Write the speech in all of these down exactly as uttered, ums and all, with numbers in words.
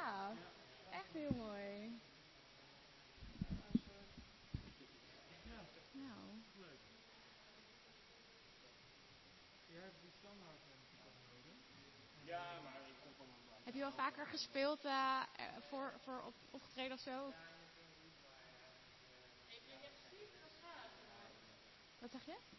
gaaf. Echt heel mooi. Ja, Nou. leuk. Jij hebt die standaard toch nodig? Ja, maar ik kom van een. Heb je wel vaker gespeeld uh, voor, voor op, opgetreden of zo? Wat zeg je?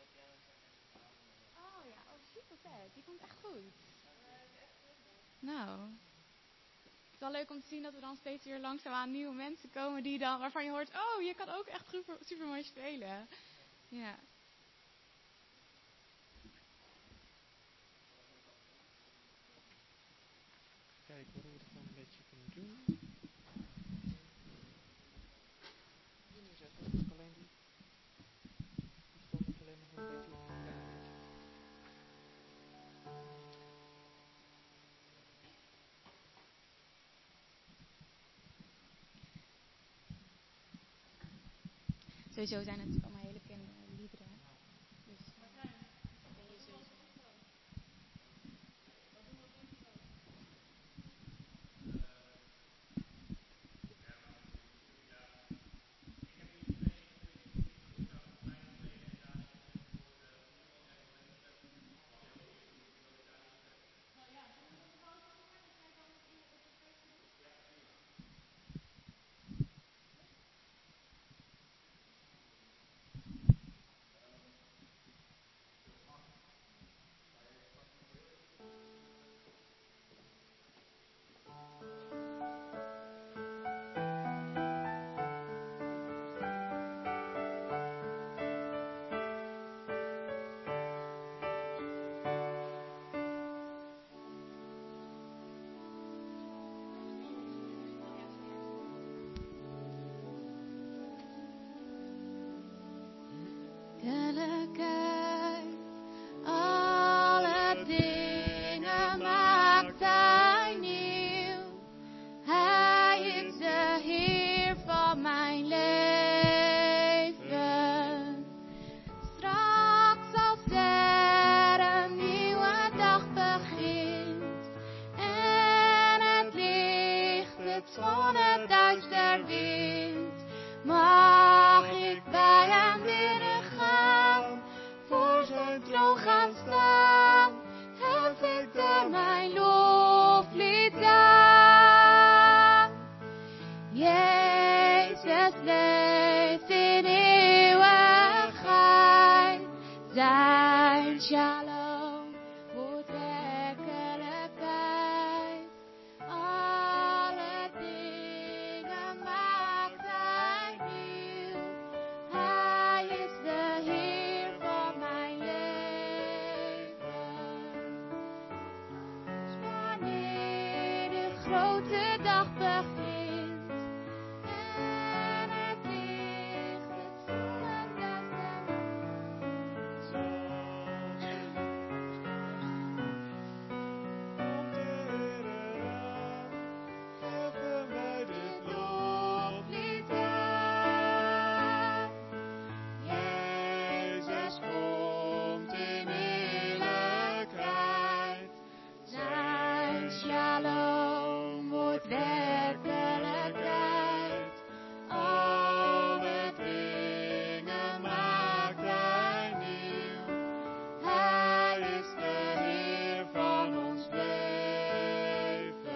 Oh ja, oh super vet. Die komt echt goed. Nou. Het is wel leuk om te zien dat er dan steeds weer langzaamaan nieuwe mensen komen die dan, waarvan je hoort, oh, je kan ook echt super, super mooi spelen. Ja. Kijken hoe we het gewoon een beetje kunnen doen. Hier neerzetten, dat ik alleen die. Die stond ik alleen nog een beetje op de plek. Sowieso zijn het natuurlijk allemaal hele bekende liederen. Dus, uh, ken je sowieso. Heerlijkheid, alle dingen maakt Hij nieuw. Hij is de Heer van mijn leven. Straks als er een nieuwe dag begint en het licht het zonneduister wint, mag ik bij Hem binnengaan, voor zijn troon gaan staan, hef ik er mijn loflied aan. Jezus leeft in eeuwigheid, zijn shalom wordt werkelijkheid. Alle dingen maakt Hij nieuw. Hij is de Heer van mijn leven. Dus wanneer de grote dag begint en het licht het zonneduister Komt de Heer aan, heffen wij dit loflied aan. Jezus komt in heerlijkheid, zijn shalom wordt werkelijkheid. alle dingen maakt Hij nieuw. Hij is de Heer van ons leven.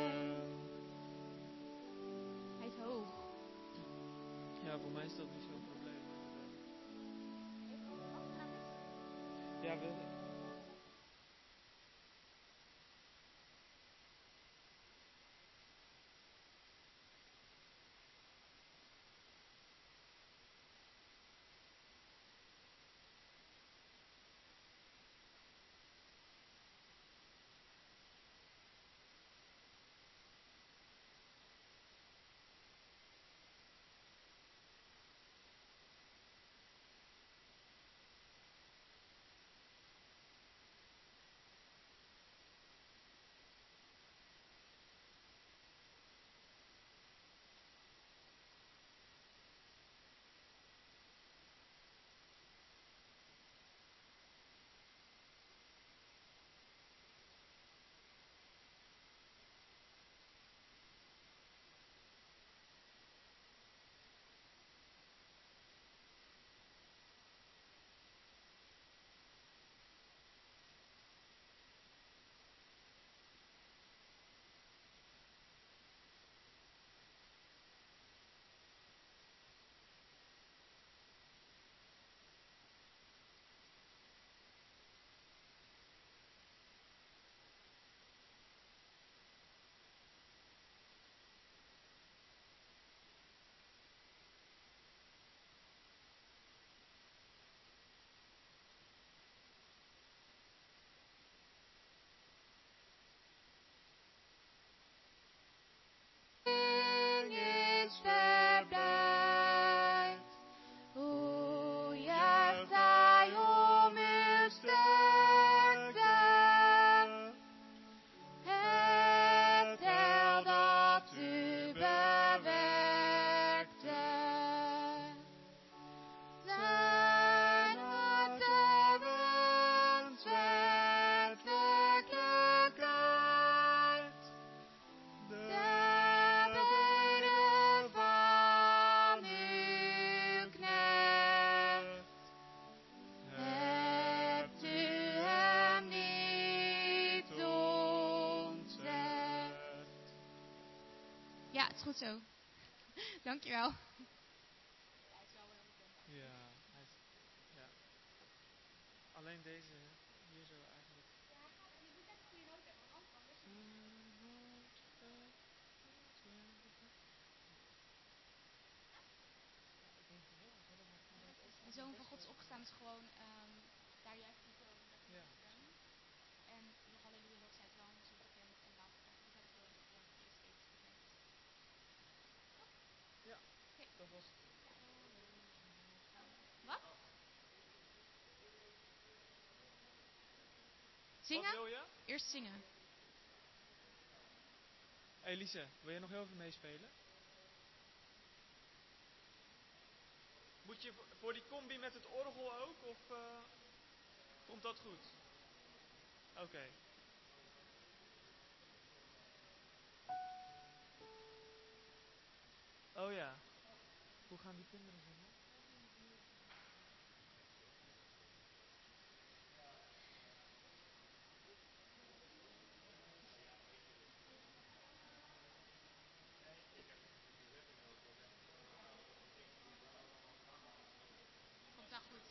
Hij is hoog. Ja, voor mij is dat niet zo'n probleem. Ja, we... goed zo. Dankjewel. Ja, hij is, ja. Alleen deze hier zo eigenlijk. Je moet net goede noten hebben, want anders De Zoon van God is opgestaan is gewoon um, daar juist die toon. Ja. En de Halleluja lofzij wel zo bekend en later is dat gewoon ja, steeds bekend. Ja, okay. Dat was het. Wat? Zingen? Wat wil je? Eerst zingen. Elise, wil je nog heel even meespelen? Moet je voor die combi met het orgel ook? Of uh, komt dat goed? Oké. Okay. Oh ja. Hoe gaan die kinderen zingen? Komt dat goed?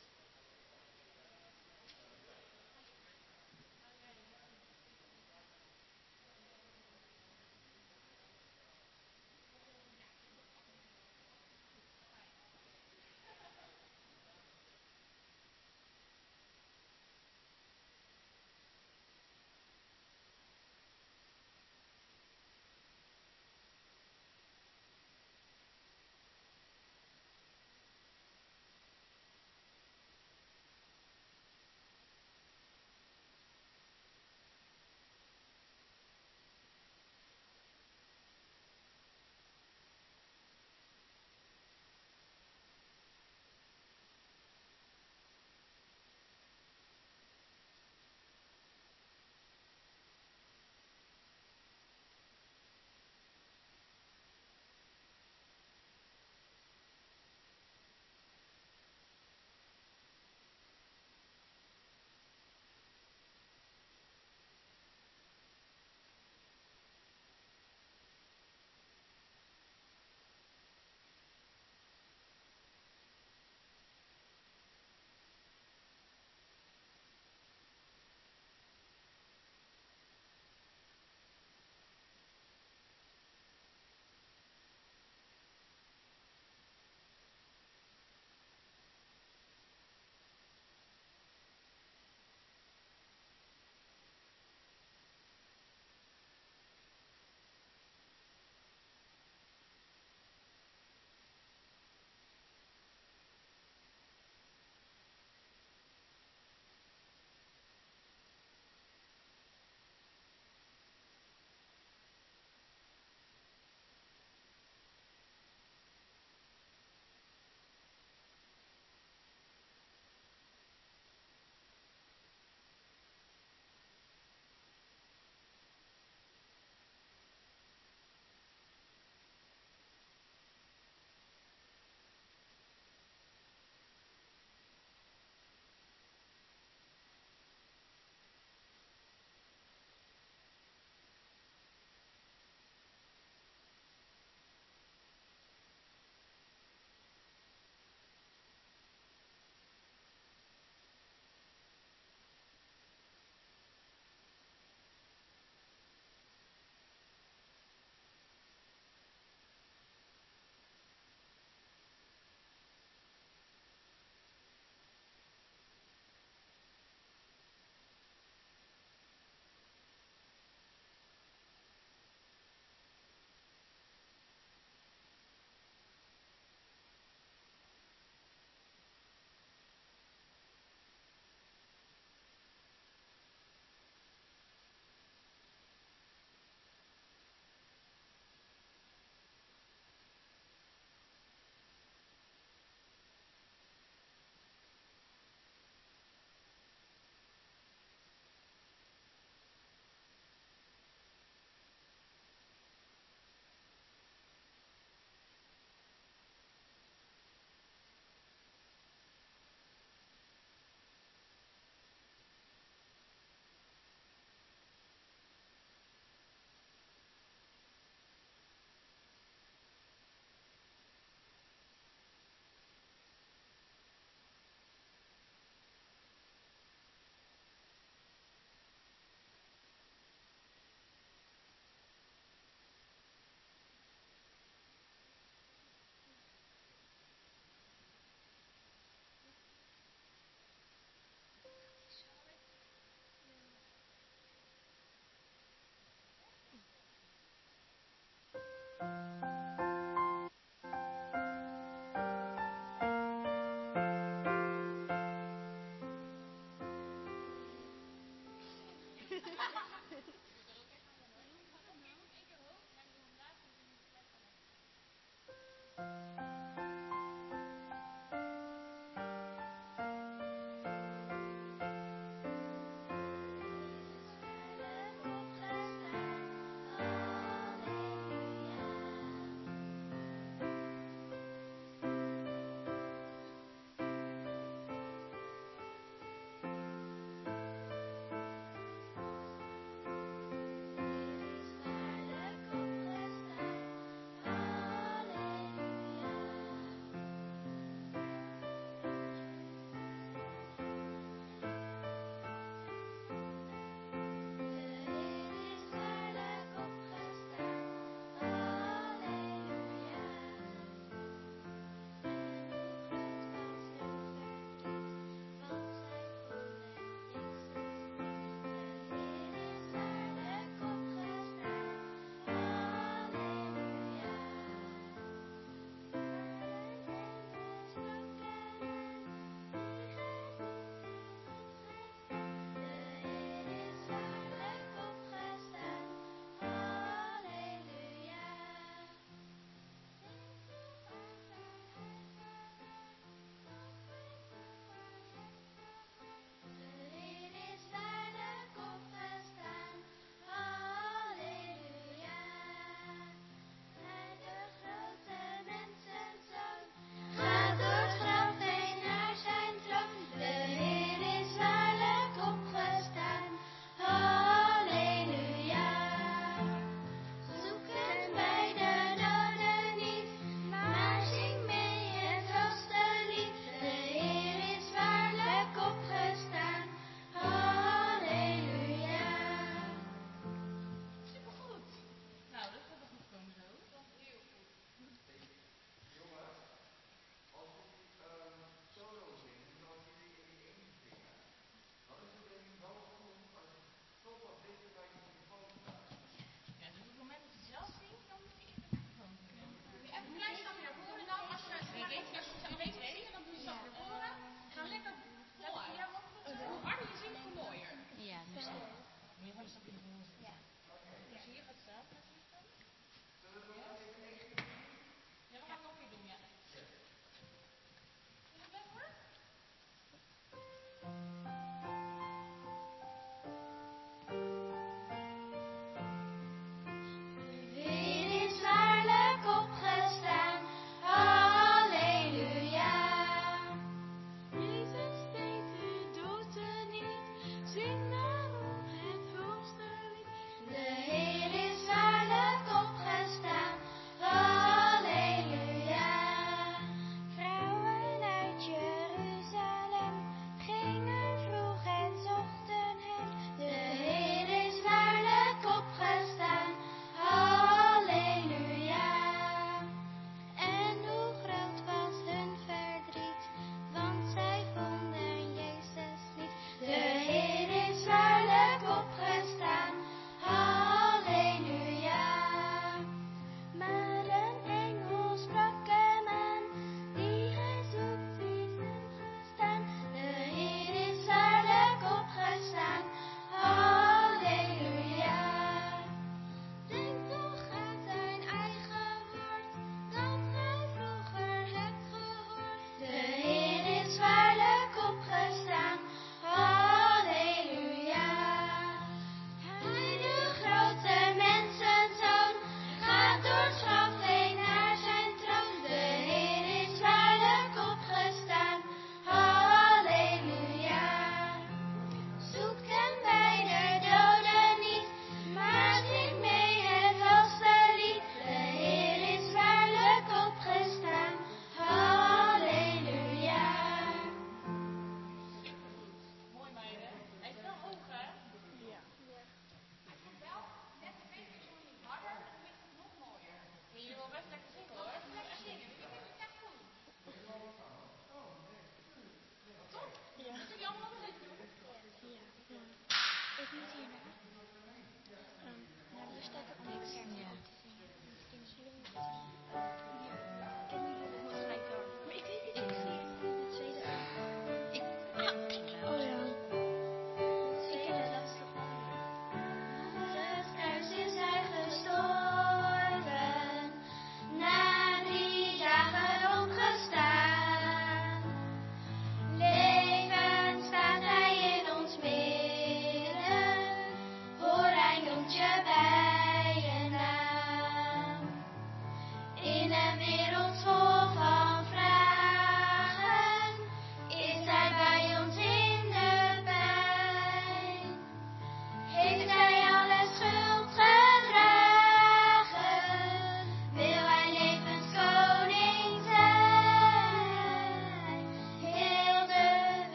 Niks. Ja.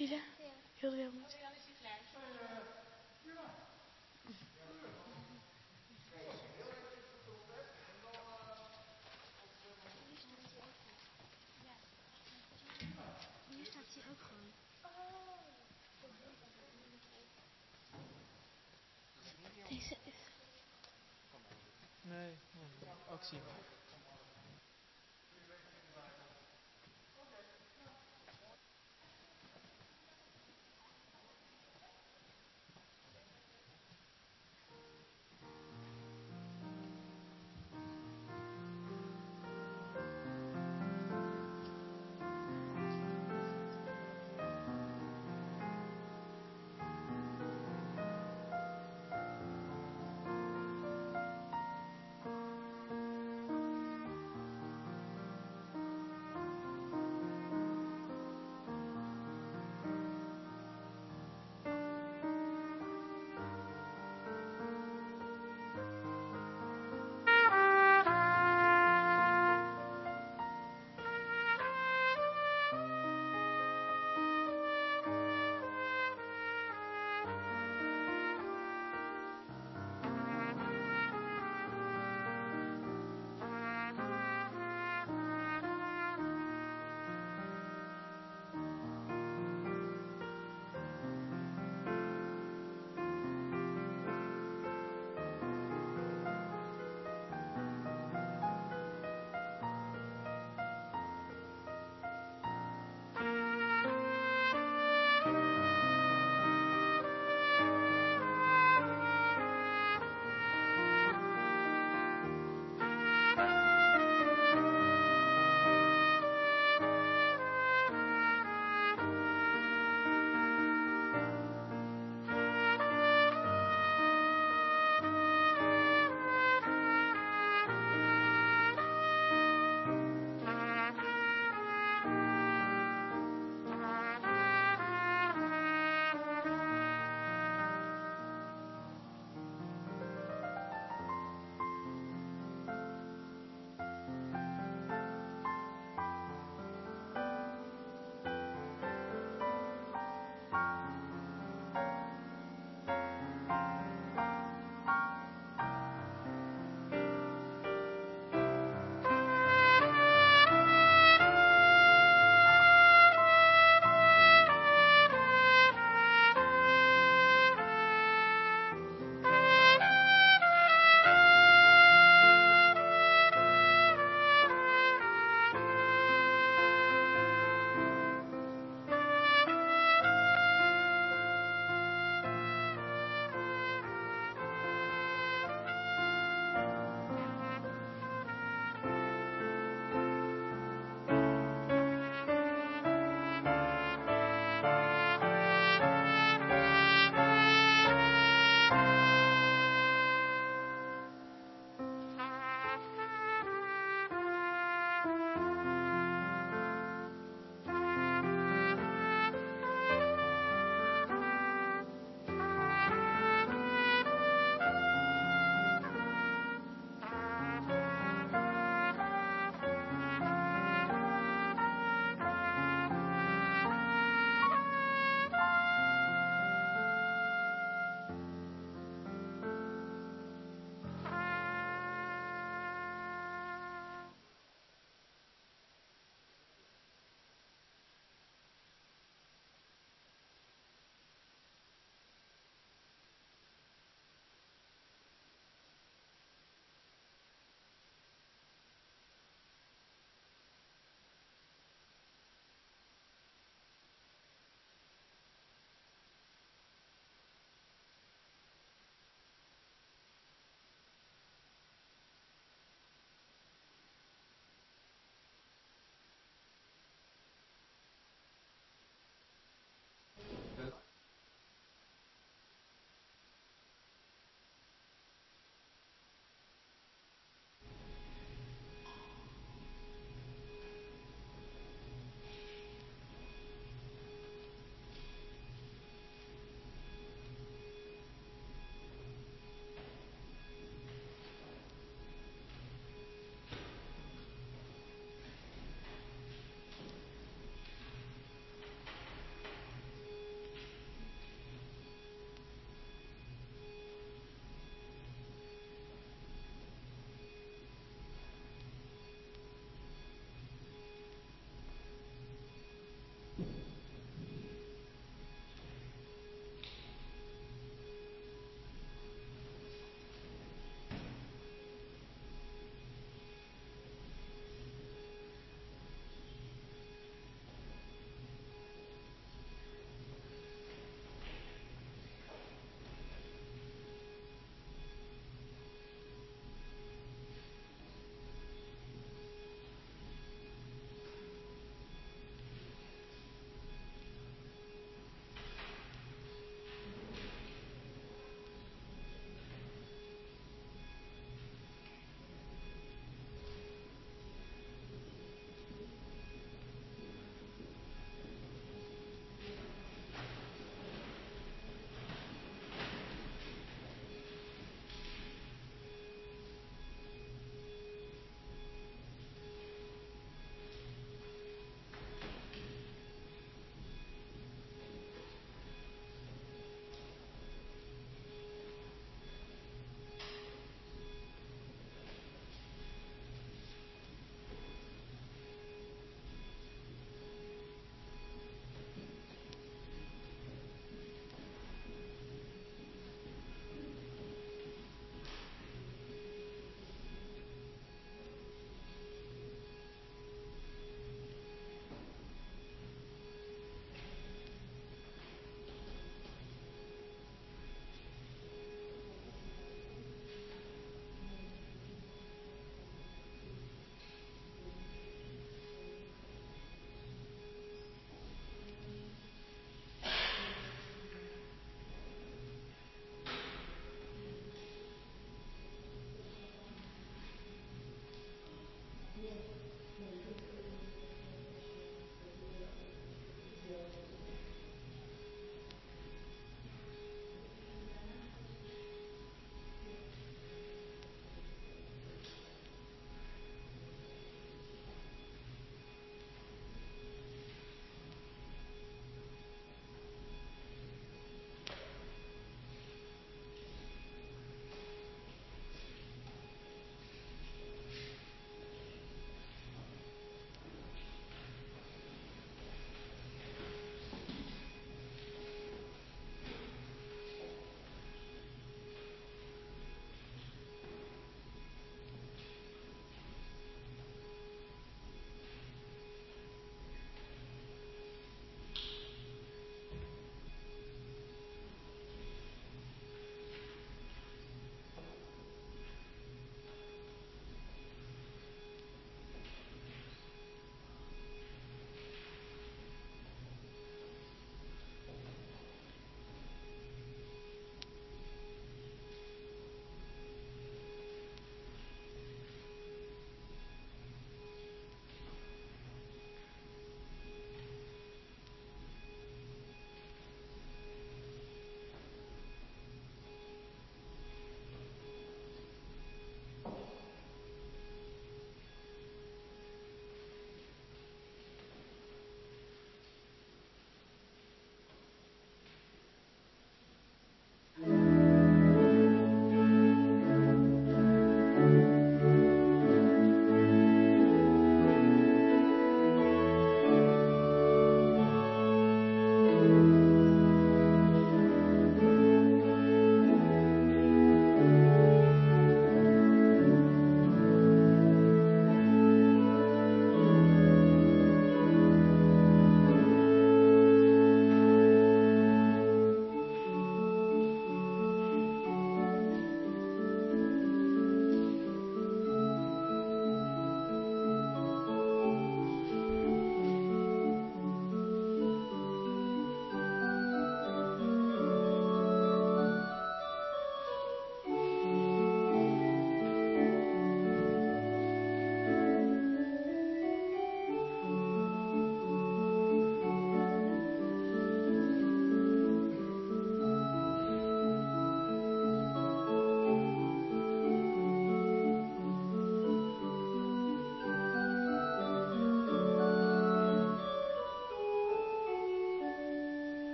Lisa? Ja. Heel heel goed. Hier staat hij ook gewoon. Deze is... Nee, actie.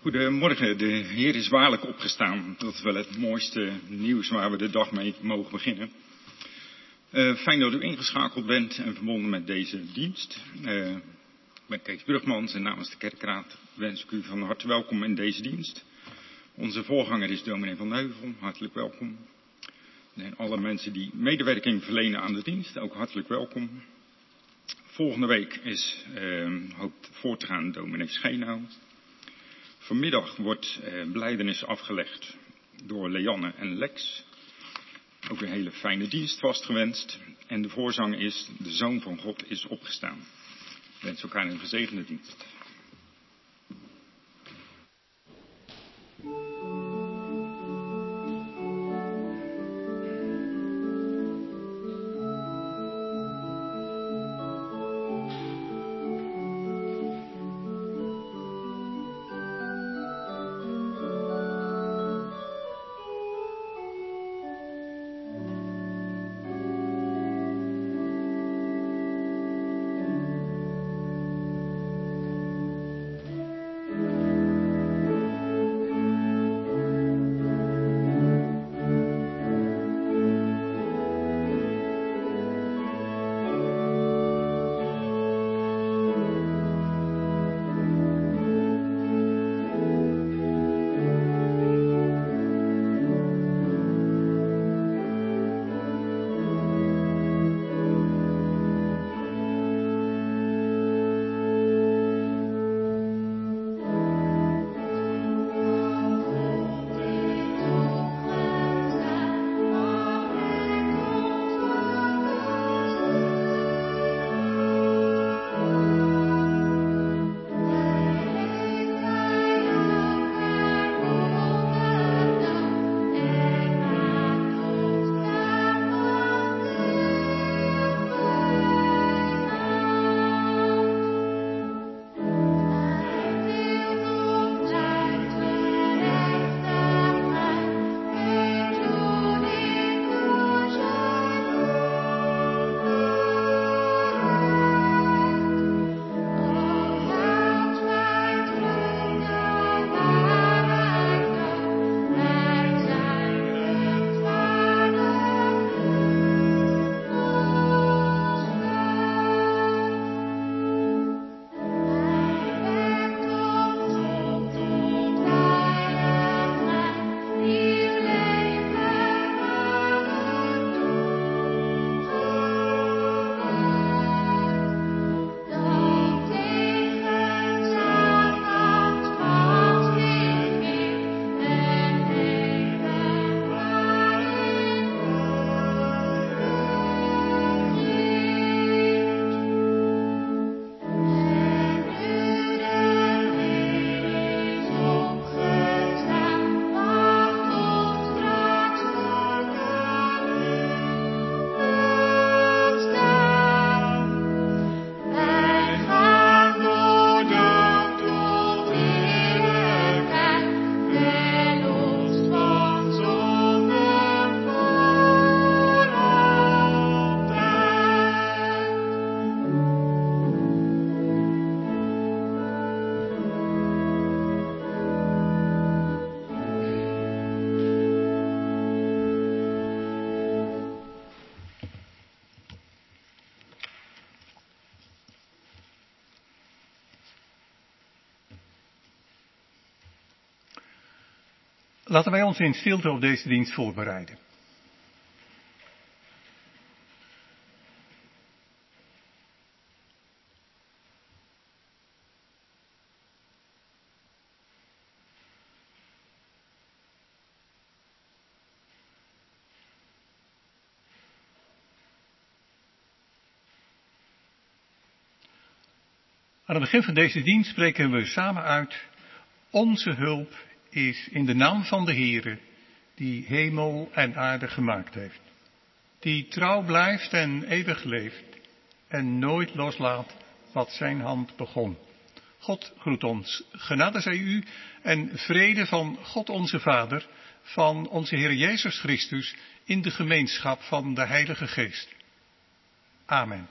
Goedemorgen, de Heer is waarlijk opgestaan. Dat is wel het mooiste nieuws waar we de dag mee mogen beginnen. Uh, fijn dat u ingeschakeld bent en verbonden met deze dienst. Uh, ik ben Kees Brugmans en namens de kerkraad wens ik u van harte welkom in deze dienst. Onze voorganger is dominee Van Heuvel, hartelijk welkom. En alle mensen die medewerking verlenen aan de dienst, ook hartelijk welkom. Volgende week is, uh, hoopt voor te gaan, dominee Schenau. Vanmiddag wordt uh, belijdenis afgelegd door Leanne en Lex. Ook een hele fijne dienst vastgewenst. En de voorzang is, de Zoon van God is opgestaan. Ik wens elkaar een gezegende dienst. Laten wij ons in stilte op deze dienst voorbereiden. Aan het begin van deze dienst spreken we samen uit: onze hulp is in de naam van de Heere, die hemel en aarde gemaakt heeft. Die trouw blijft en eeuwig leeft en nooit loslaat wat zijn hand begon. God groet ons, genade zij u en vrede van God onze Vader, van onze Heer Jezus Christus, in de gemeenschap van de Heilige Geest. Amen.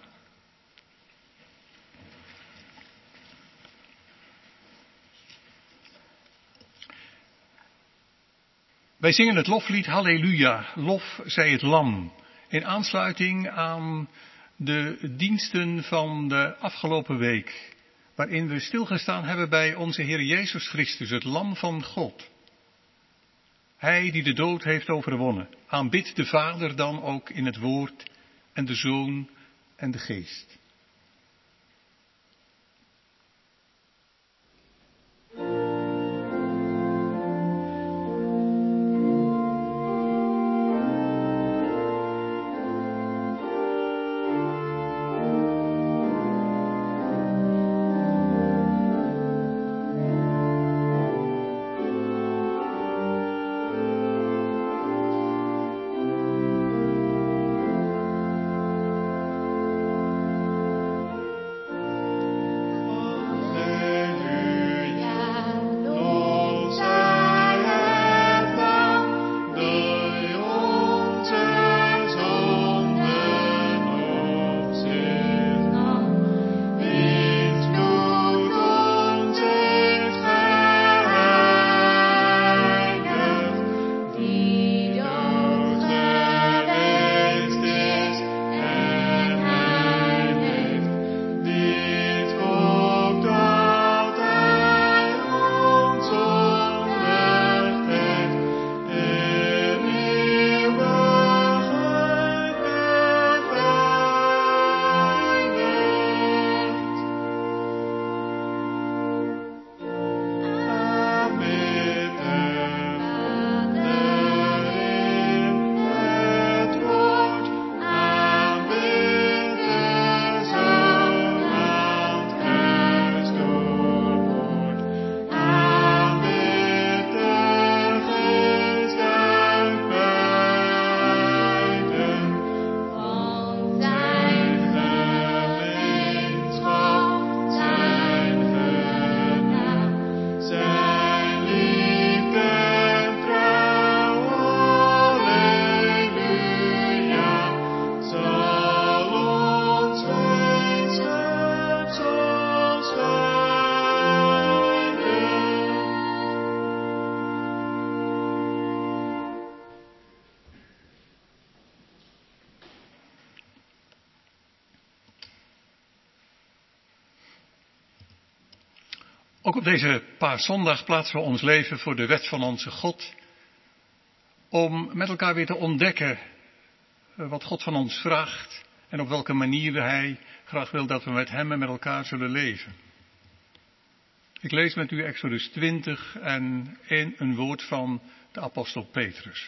Wij zingen het loflied Halleluja, lof zij het lam. In aansluiting aan de diensten van de afgelopen week, waarin we stilgestaan hebben bij onze Heer Jezus Christus, het lam van God. Hij die de dood heeft overwonnen. Aanbidt de Vader dan ook in het woord en de Zoon en de Geest. Ook op deze Paaszondag plaatsen we ons leven voor de wet van onze God. Om met elkaar weer te ontdekken wat God van ons vraagt. En op welke manier Hij graag wil dat we met Hem en met elkaar zullen leven. Ik lees met u Exodus twintig en in een woord van de apostel Petrus.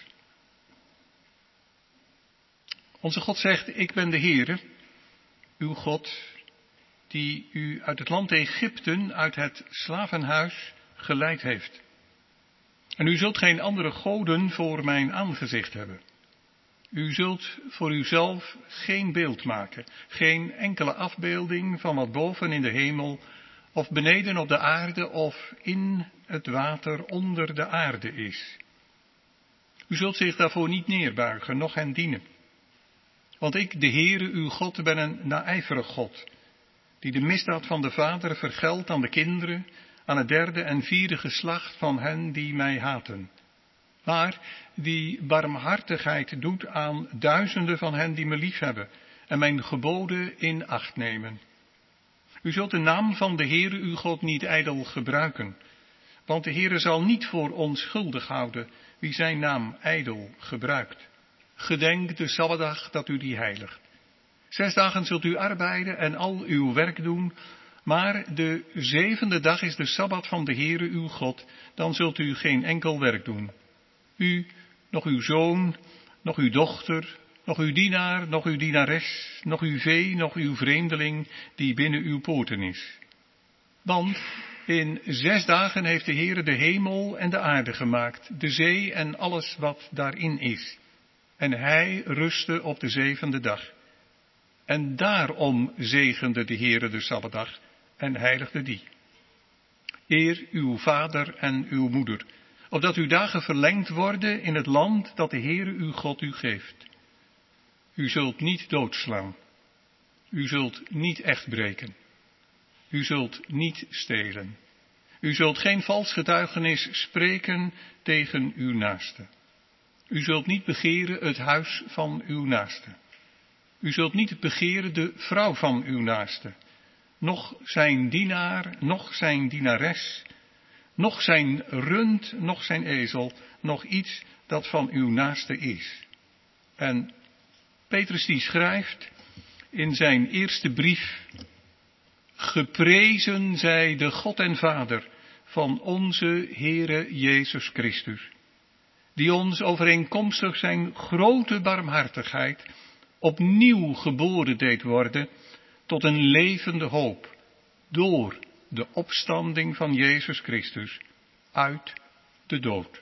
Onze God zegt, ik ben de Heere, uw God, die u uit het land Egypte, uit het slavenhuis, geleid heeft. En u zult geen andere goden voor mijn aangezicht hebben. U zult voor uzelf geen beeld maken, geen enkele afbeelding van wat boven in de hemel, of beneden op de aarde, of in het water onder de aarde is. U zult zich daarvoor niet neerbuigen, noch hen dienen. Want ik, de Heere, uw God, ben een naijverig God, die de misdaad van de vader vergeldt aan de kinderen, aan het derde en vierde geslacht van hen die mij haten. Maar die barmhartigheid doet aan duizenden van hen die me liefhebben en mijn geboden in acht nemen. U zult de naam van de Heere uw God niet ijdel gebruiken, want de Heere zal niet voor onschuldig houden wie zijn naam ijdel gebruikt. Gedenk de Sabbatdag dat u die heiligt. Zes dagen zult u arbeiden en al uw werk doen, maar de zevende dag is de Sabbat van de Heere uw God, dan zult u geen enkel werk doen. U, nog uw zoon, nog uw dochter, nog uw dienaar, nog uw dienares, nog uw vee, nog uw vreemdeling die binnen uw poorten is. Want in zes dagen heeft de Heere de hemel en de aarde gemaakt, de zee en alles wat daarin is. En hij rustte op de zevende dag. En daarom zegende de Heere de Sabbatdag en heiligde die. Eer uw vader en uw moeder, opdat uw dagen verlengd worden in het land dat de Heere uw God u geeft. U zult niet doodslaan. U zult niet echt breken. U zult niet stelen. U zult geen vals getuigenis spreken tegen uw naaste. U zult niet begeren het huis van uw naaste. U zult niet begeren de vrouw van uw naaste. Noch zijn dienaar, noch zijn dienares, noch zijn rund, noch zijn ezel, noch iets dat van uw naaste is. En Petrus die schrijft in zijn eerste brief: Geprezen zij de God en Vader van onze Heere Jezus Christus, die ons overeenkomstig zijn grote barmhartigheid opnieuw geboren deed worden tot een levende hoop door de opstanding van Jezus Christus uit de dood.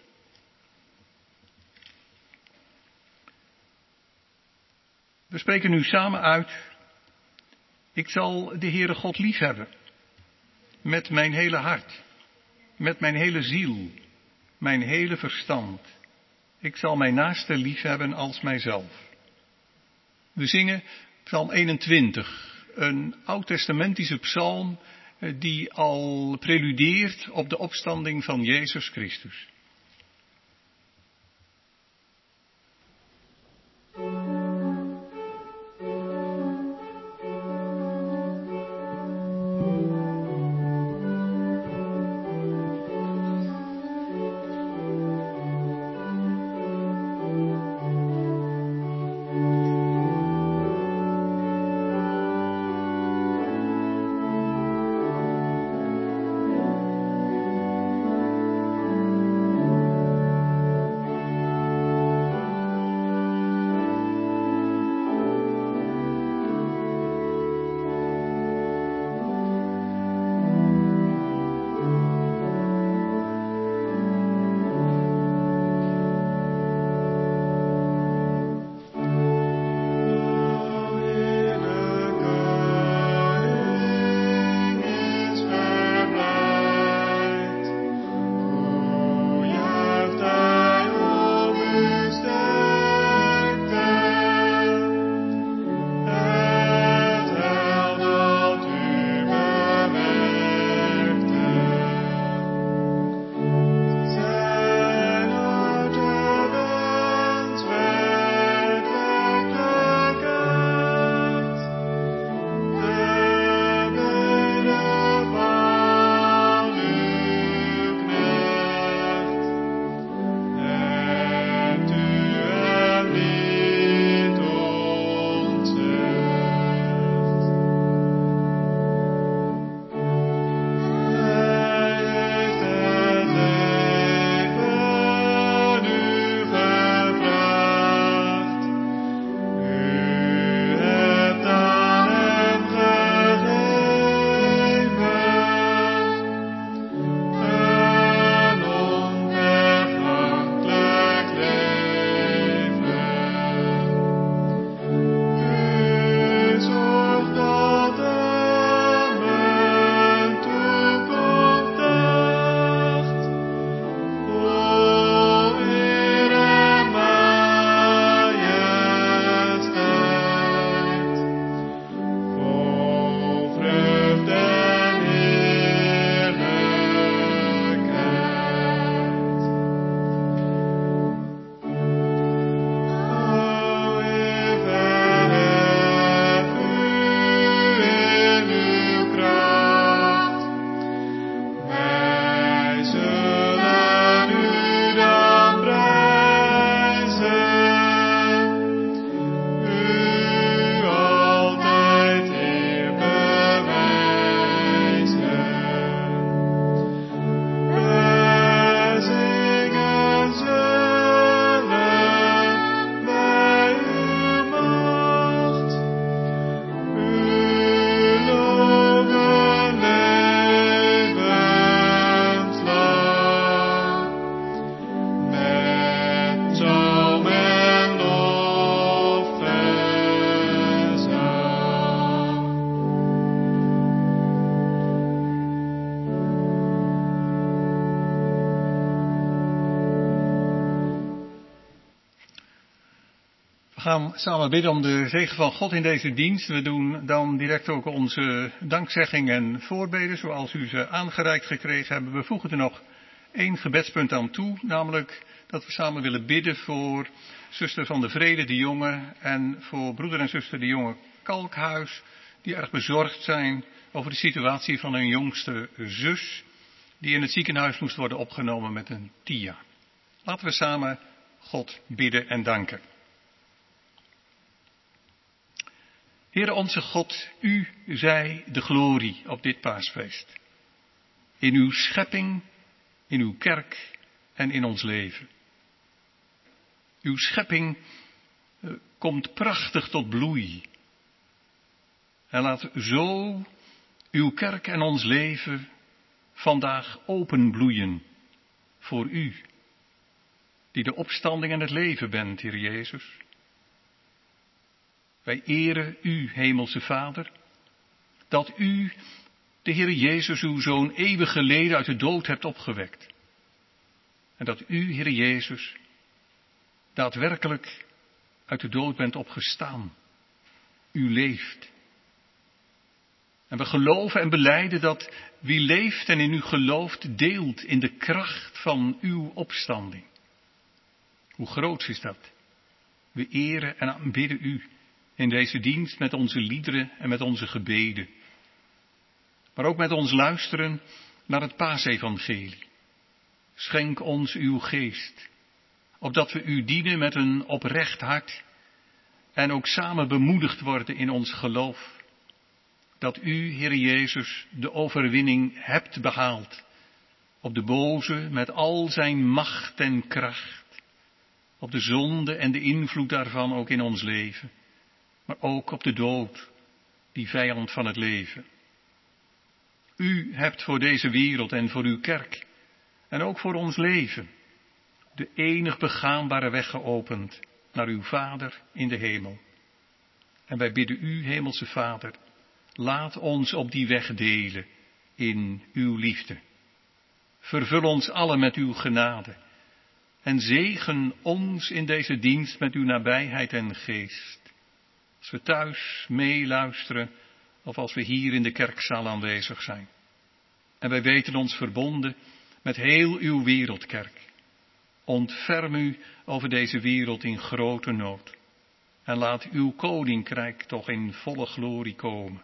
We spreken nu samen uit: ik zal de Heere God liefhebben met mijn hele hart, met mijn hele ziel, mijn hele verstand. Ik zal mijn naaste liefhebben als mijzelf. We zingen Psalm eenentwintig, een oud-testamentische psalm die al preludeert op de opstanding van Jezus Christus. We gaan samen bidden om de zegen van God in deze dienst. We doen dan direct ook onze dankzegging en voorbeden zoals u ze aangereikt gekregen hebben. We voegen er nog één gebedspunt aan toe, namelijk dat we samen willen bidden voor zuster Van de Vrede de Jonge en voor broeder en zuster de Jonge Kalkhuis, die erg bezorgd zijn over de situatie van hun jongste zus, die in het ziekenhuis moest worden opgenomen met een T I A. Laten we samen God bidden en danken. Heere onze God, u zij de glorie op dit paasfeest. In uw schepping, in uw kerk en in ons leven. Uw schepping uh, komt prachtig tot bloei. En laat zo uw kerk en ons leven vandaag openbloeien voor u, die de opstanding en het leven bent, Heer Jezus. Wij eren u, Hemelse Vader, dat u, de Heer Jezus, uw Zoon, eeuwig geleden uit de dood hebt opgewekt. En dat u, Heer Jezus, daadwerkelijk uit de dood bent opgestaan. U leeft. En we geloven en belijden dat wie leeft en in u gelooft, deelt in de kracht van uw opstanding. Hoe groot is dat? We eren en aanbidden u in deze dienst met onze liederen en met onze gebeden. Maar ook met ons luisteren naar het paasevangelie. Schenk ons uw geest, opdat we u dienen met een oprecht hart en ook samen bemoedigd worden in ons geloof. Dat u, Heer Jezus, de overwinning hebt behaald op de boze met al zijn macht en kracht. Op de zonde en de invloed daarvan ook in ons leven. Maar ook op de dood, die vijand van het leven. U hebt voor deze wereld en voor uw kerk en ook voor ons leven de enig begaanbare weg geopend naar uw Vader in de hemel. En wij bidden u, Hemelse Vader, laat ons op die weg delen in uw liefde. Vervul ons allen met uw genade en zegen ons in deze dienst met uw nabijheid en geest. Als we thuis meeluisteren of als we hier in de kerkzaal aanwezig zijn. En wij weten ons verbonden met heel uw wereldkerk. Ontferm u over deze wereld in grote nood. En laat uw koninkrijk toch in volle glorie komen.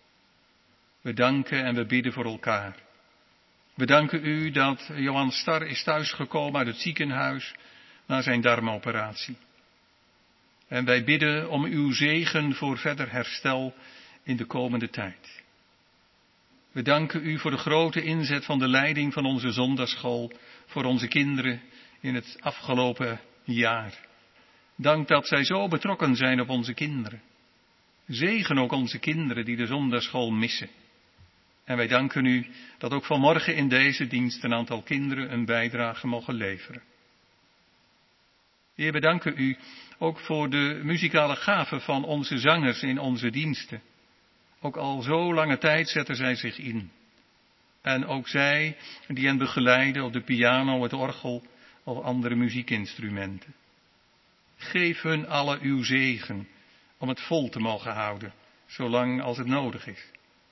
We danken en we bidden voor elkaar. We danken u dat Johan Star is thuisgekomen uit het ziekenhuis na zijn darmoperatie. En wij bidden om uw zegen voor verder herstel in de komende tijd. We danken u voor de grote inzet van de leiding van onze zondagschool voor onze kinderen in het afgelopen jaar. Dank dat zij zo betrokken zijn op onze kinderen. Zegen ook onze kinderen die de zondagschool missen. En wij danken u dat ook vanmorgen in deze dienst een aantal kinderen een bijdrage mogen leveren. Heer, we danken u ook voor de muzikale gaven van onze zangers in onze diensten. Ook al zo lange tijd zetten zij zich in. En ook zij die hen begeleiden op de piano, het orgel of andere muziekinstrumenten. Geef hun alle uw zegen om het vol te mogen houden, zolang als het nodig is.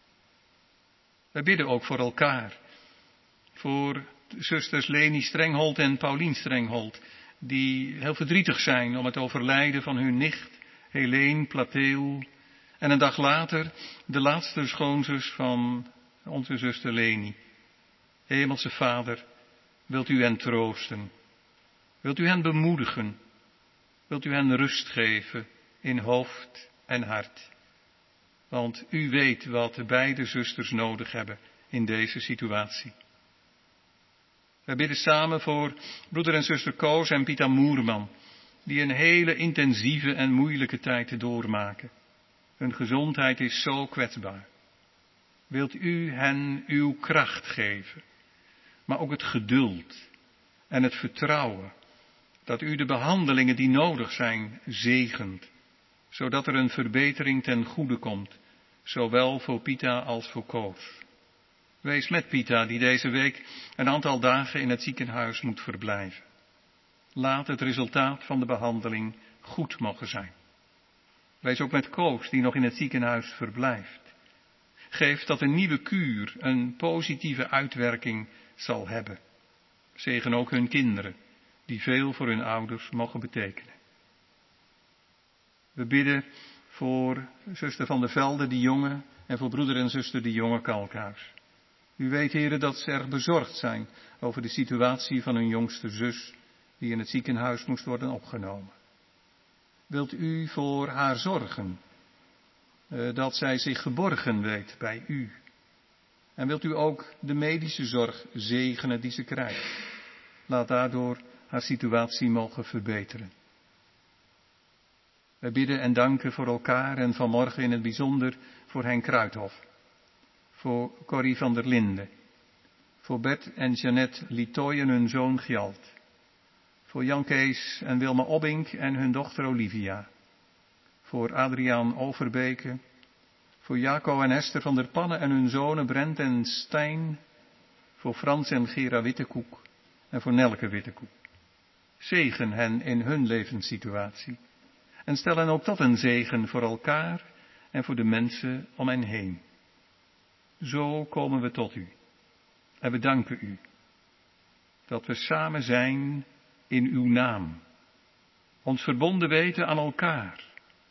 Wij bidden ook voor elkaar, voor zusters Leni Strenghold en Paulien Strenghold, die heel verdrietig zijn om het overlijden van hun nicht, Helene Plateel, en een dag later de laatste schoonzus van onze zuster Leni. Hemelse Vader, wilt u hen troosten, wilt u hen bemoedigen, wilt u hen rust geven in hoofd en hart. Want u weet wat de beide zusters nodig hebben in deze situatie. We bidden samen voor broeder en zuster Koos en Pieter Moerman, die een hele intensieve en moeilijke tijd doormaken. Hun gezondheid is zo kwetsbaar. Wilt u hen uw kracht geven, maar ook het geduld en het vertrouwen, dat u de behandelingen die nodig zijn zegent, zodat er een verbetering ten goede komt, zowel voor Pita als voor Koos. Wees met Pita, die deze week een aantal dagen in het ziekenhuis moet verblijven. Laat het resultaat van de behandeling goed mogen zijn. Wees ook met Koos, die nog in het ziekenhuis verblijft. Geef dat een nieuwe kuur een positieve uitwerking zal hebben. Zegen ook hun kinderen, die veel voor hun ouders mogen betekenen. We bidden voor zuster Van der Velde, die jonge, en voor broeder en zuster die jonge Kalkhuis. U weet, heren, dat ze erg bezorgd zijn over de situatie van hun jongste zus, die in het ziekenhuis moest worden opgenomen. Wilt u voor haar zorgen, uh, dat zij zich geborgen weet bij u? En wilt u ook de medische zorg zegenen die ze krijgt? Laat daardoor haar situatie mogen verbeteren. Wij bidden en danken voor elkaar en vanmorgen in het bijzonder voor Henk Kruithof. Voor Corrie van der Linden. Voor Bert en Jeannette Litoy en hun zoon Gjalt. Voor Jan Kees en Wilma Obbink en hun dochter Olivia. Voor Adriaan Overbeke. Voor Jaco en Esther van der Pannen en hun zonen Brent en Stijn. Voor Frans en Gera Wittekoek. En voor Nelke Wittekoek. Zegen hen in hun levenssituatie. En stel hen ook tot een zegen voor elkaar en voor de mensen om hen heen. Zo komen we tot u. En we danken u. Dat we samen zijn in uw naam. Ons verbonden weten aan elkaar.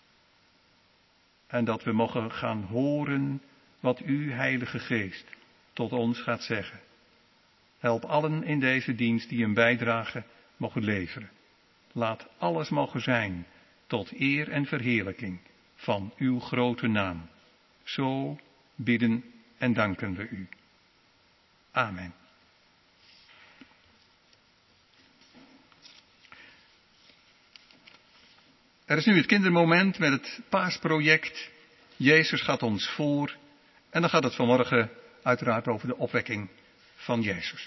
En dat we mogen gaan horen wat u, Heilige Geest, tot ons gaat zeggen. Help allen in deze dienst die een bijdrage mogen leveren. Laat alles mogen zijn tot eer en verheerlijking van uw grote naam. Zo bidden en danken we u. Amen. Er is nu het kindermoment met het paasproject. Jezus gaat ons voor. En dan gaat het vanmorgen uiteraard over de opwekking van Jezus.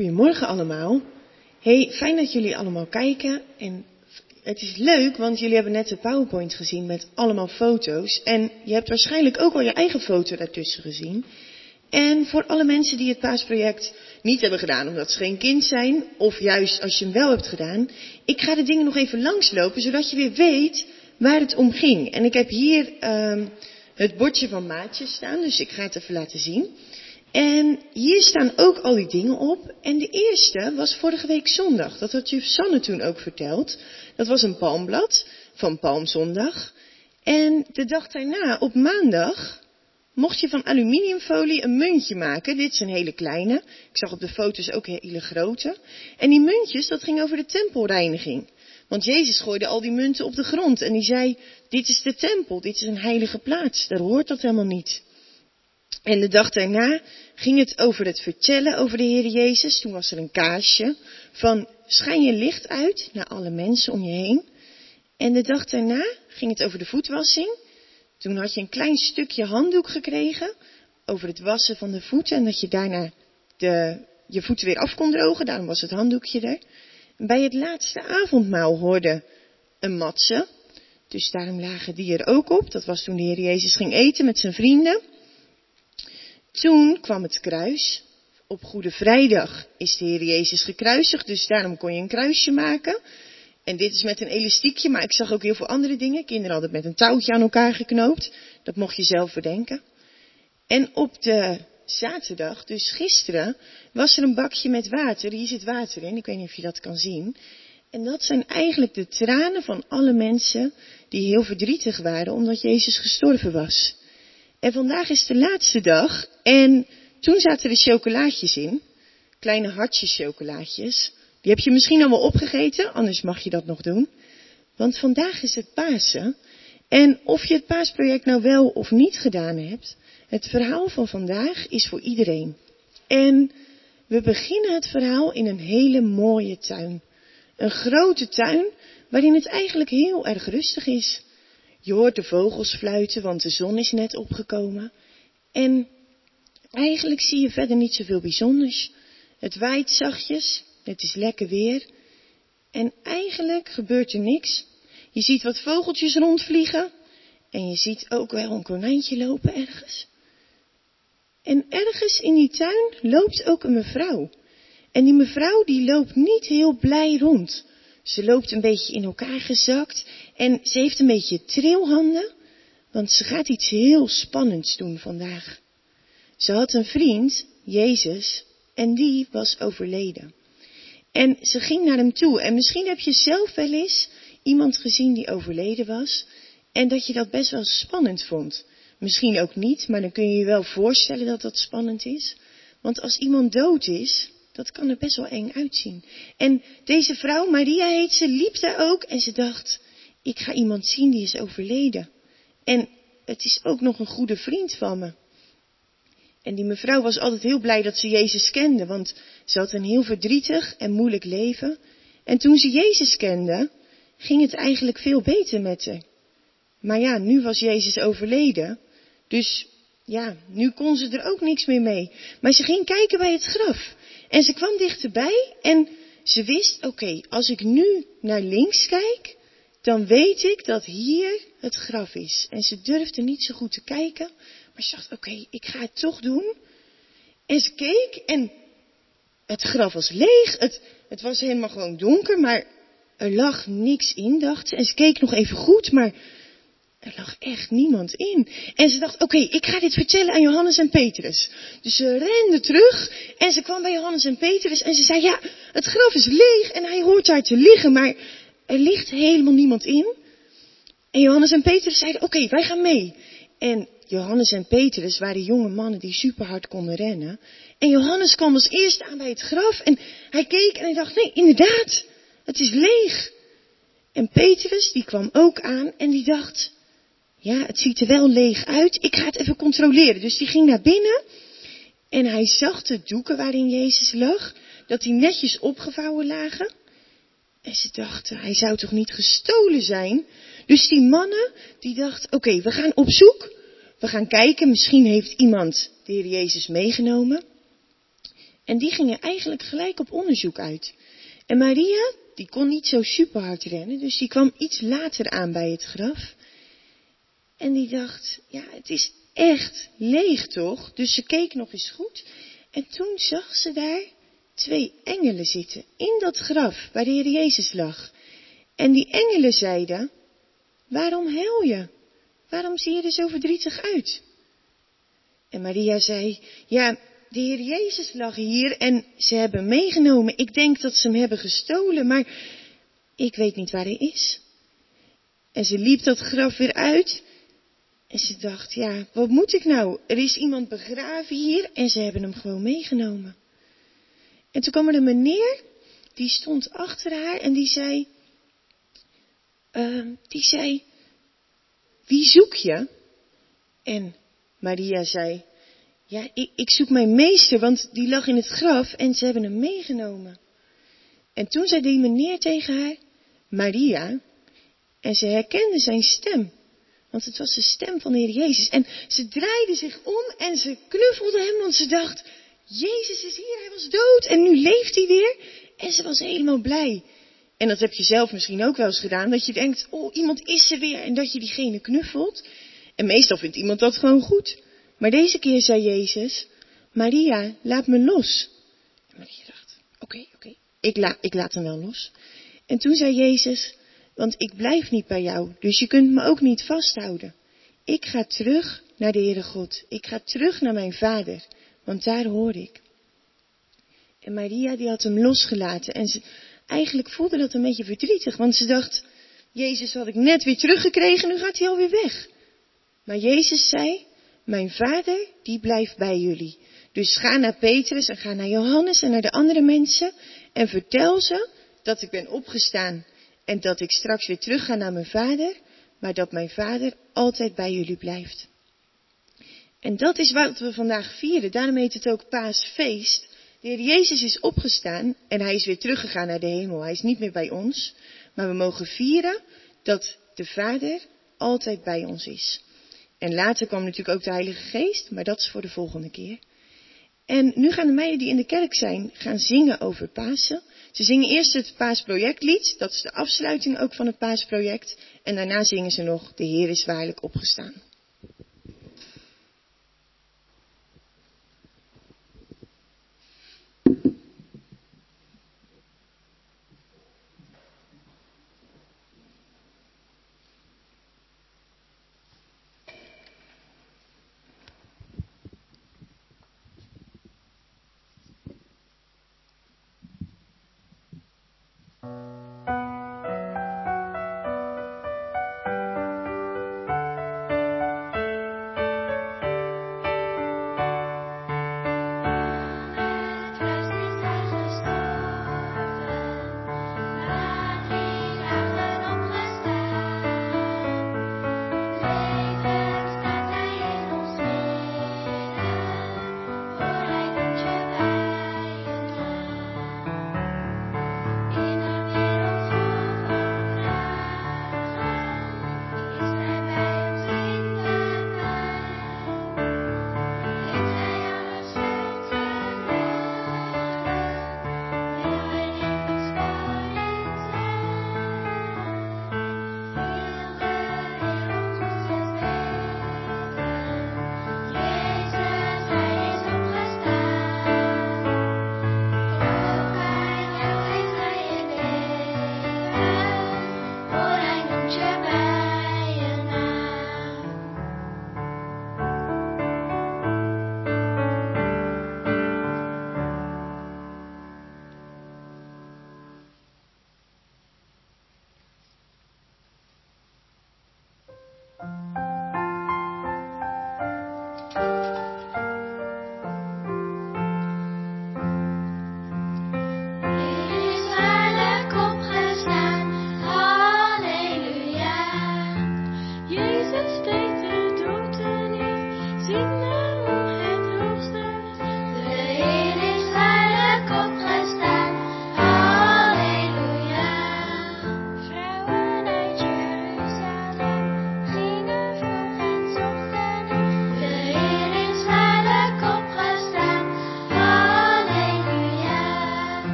Goedemorgen allemaal. Hey, fijn dat jullie allemaal kijken. En het is leuk, want jullie hebben net de PowerPoint gezien met allemaal foto's. En je hebt waarschijnlijk ook al je eigen foto daartussen gezien. En voor alle mensen die het paasproject niet hebben gedaan omdat ze geen kind zijn, of juist als je hem wel hebt gedaan, ik ga de dingen nog even langslopen, zodat je weer weet waar het om ging. En ik heb hier uh, het bordje van Maatje staan, dus ik ga het even laten zien. En hier staan ook al die dingen op. En de eerste was vorige week zondag. Dat had juf Sanne toen ook verteld. Dat was een palmblad van Palmzondag. En de dag daarna, op maandag, mocht je van aluminiumfolie een muntje maken. Dit is een hele kleine. Ik zag op de foto's ook hele grote. En die muntjes, dat ging over de tempelreiniging. Want Jezus gooide al die munten op de grond. En die zei, dit is de tempel, dit is een heilige plaats. Daar hoort dat helemaal niet. En de dag daarna ging het over het vertellen over de Heer Jezus. Toen was er een kaarsje van schijn je licht uit naar alle mensen om je heen. En de dag daarna ging het over de voetwassing. Toen had je een klein stukje handdoek gekregen over het wassen van de voeten. En dat je daarna de, je voeten weer af kon drogen. Daarom was het handdoekje er. En bij het laatste avondmaal hoorde een matse. Dus daarom lagen die er ook op. Dat was toen de Heer Jezus ging eten met zijn vrienden. Toen kwam het kruis. Op Goede Vrijdag is de Heer Jezus gekruisigd, dus daarom kon je een kruisje maken. En dit is met een elastiekje, maar ik zag ook heel veel andere dingen. Kinderen hadden het met een touwtje aan elkaar geknoopt. Dat mocht je zelf bedenken. En op de zaterdag, dus gisteren, was er een bakje met water. Hier zit water in, ik weet niet of je dat kan zien. En dat zijn eigenlijk de tranen van alle mensen die heel verdrietig waren omdat Jezus gestorven was. En vandaag is de laatste dag en toen zaten er chocolaatjes in. Kleine hartjes chocolaatjes. Die heb je misschien al wel opgegeten, anders mag je dat nog doen. Want vandaag is het Pasen. En of je het paasproject nou wel of niet gedaan hebt, het verhaal van vandaag is voor iedereen. En we beginnen het verhaal in een hele mooie tuin. Een grote tuin waarin het eigenlijk heel erg rustig is. Je hoort de vogels fluiten, want de zon is net opgekomen. En eigenlijk zie je verder niet zoveel bijzonders. Het waait zachtjes, het is lekker weer. En eigenlijk gebeurt er niks. Je ziet wat vogeltjes rondvliegen. En je ziet ook wel een konijntje lopen ergens. En ergens in die tuin loopt ook een mevrouw. En die mevrouw die loopt niet heel blij rond. Ze loopt een beetje in elkaar gezakt en ze heeft een beetje trilhanden, want ze gaat iets heel spannends doen vandaag. Ze had een vriend, Jezus, en die was overleden. En ze ging naar hem toe en misschien heb je zelf wel eens iemand gezien die overleden was en dat je dat best wel spannend vond. Misschien ook niet, maar dan kun je je wel voorstellen dat dat spannend is. Want als iemand dood is, dat kan er best wel eng uitzien. En deze vrouw, Maria heet ze, liep daar ook en ze dacht, ik ga iemand zien die is overleden. En het is ook nog een goede vriend van me. En die mevrouw was altijd heel blij dat ze Jezus kende, want ze had een heel verdrietig en moeilijk leven. En toen ze Jezus kende, ging het eigenlijk veel beter met haar. Maar ja, nu was Jezus overleden, dus ja, nu kon ze er ook niks meer mee. Maar ze ging kijken bij het graf. En ze kwam dichterbij en ze wist, oké, okay, als ik nu naar links kijk, dan weet ik dat hier het graf is. En ze durfde niet zo goed te kijken, maar ze dacht, oké, okay, ik ga het toch doen. En ze keek en het graf was leeg, het, het was helemaal gewoon donker, maar er lag niks in, dacht ze. En ze keek nog even goed, maar er lag echt niemand in. En ze dacht, oké, okay, ik ga dit vertellen aan Johannes en Petrus. Dus ze rende terug en ze kwam bij Johannes en Petrus en ze zei, ja, het graf is leeg en hij hoort daar te liggen, maar er ligt helemaal niemand in. En Johannes en Petrus zeiden, oké, okay, wij gaan mee. En Johannes en Petrus waren jonge mannen die super hard konden rennen. En Johannes kwam als eerste aan bij het graf en hij keek en hij dacht, nee, inderdaad, het is leeg. En Petrus, die kwam ook aan en die dacht, ja, het ziet er wel leeg uit. Ik ga het even controleren. Dus die ging naar binnen. En hij zag de doeken waarin Jezus lag. Dat die netjes opgevouwen lagen. En ze dachten, hij zou toch niet gestolen zijn? Dus die mannen, die dachten, oké, okay, we gaan op zoek. We gaan kijken, misschien heeft iemand de Heer Jezus meegenomen. En die gingen eigenlijk gelijk op onderzoek uit. En Maria, die kon niet zo super hard rennen, dus die kwam iets later aan bij het graf. En die dacht, ja, het is echt leeg toch? Dus ze keek nog eens goed. En toen zag ze daar twee engelen zitten in dat graf waar de Heer Jezus lag. En die engelen zeiden, waarom huil je? Waarom zie je er zo verdrietig uit? En Maria zei, ja, de Heer Jezus lag hier en ze hebben hem meegenomen. Ik denk dat ze hem hebben gestolen, maar ik weet niet waar hij is. En ze liep dat graf weer uit. En ze dacht, ja, wat moet ik nou? Er is iemand begraven hier en ze hebben hem gewoon meegenomen. En toen kwam er een meneer, die stond achter haar en die zei, uh, die zei, wie zoek je? En Maria zei, ja, ik, ik zoek mijn meester, want die lag in het graf en ze hebben hem meegenomen. En toen zei die meneer tegen haar, Maria, en ze herkende zijn stem. Want het was de stem van de Heer Jezus. En ze draaide zich om en ze knuffelde hem, want ze dacht, Jezus is hier, hij was dood en nu leeft hij weer. En ze was helemaal blij. En dat heb je zelf misschien ook wel eens gedaan, dat je denkt, oh, iemand is er weer en dat je diegene knuffelt. En meestal vindt iemand dat gewoon goed. Maar deze keer zei Jezus, Maria, laat me los. En Maria dacht, oké, okay, oké, okay, ik, la, ik laat hem wel los. En toen zei Jezus, want ik blijf niet bij jou, dus je kunt me ook niet vasthouden. Ik ga terug naar de Heere God. Ik ga terug naar mijn vader, want daar hoor ik. En Maria die had hem losgelaten en ze, eigenlijk voelde dat een beetje verdrietig, want ze dacht, Jezus had ik net weer teruggekregen, nu gaat hij alweer weg. Maar Jezus zei, mijn vader die blijft bij jullie. Dus ga naar Petrus en ga naar Johannes en naar de andere mensen en vertel ze dat ik ben opgestaan. En dat ik straks weer terug ga naar mijn vader, maar dat mijn vader altijd bij jullie blijft. En dat is wat we vandaag vieren. Daarom heet het ook Paasfeest. De Heer Jezus is opgestaan en hij is weer teruggegaan naar de hemel. Hij is niet meer bij ons, maar we mogen vieren dat de Vader altijd bij ons is. En later kwam natuurlijk ook de Heilige Geest, maar dat is voor de volgende keer. En nu gaan de meiden die in de kerk zijn gaan zingen over Pasen. Ze zingen eerst het Paasprojectlied, dat is de afsluiting ook van het Paasproject. En daarna zingen ze nog, de Heer is waarlijk opgestaan.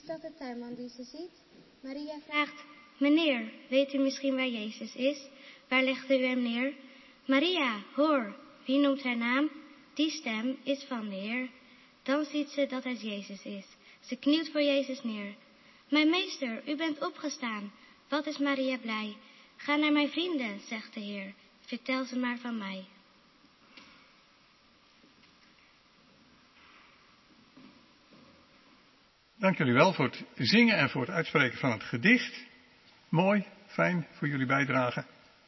dat de tuinman die ze ziet. Maria vraagt: meneer, weet u misschien waar Jezus is? Waar legt u hem neer? Maria, hoor, wie noemt haar naam? Die stem is van de Heer. Dan ziet ze dat het Jezus is. Ze knielt voor Jezus neer. Mijn meester, u bent opgestaan. Wat is Maria blij. Ga naar mijn vrienden, zegt de Heer. Vertel ze maar van mij. Dank jullie wel voor het zingen en voor het uitspreken van het gedicht. Mooi, fijn voor jullie bijdrage.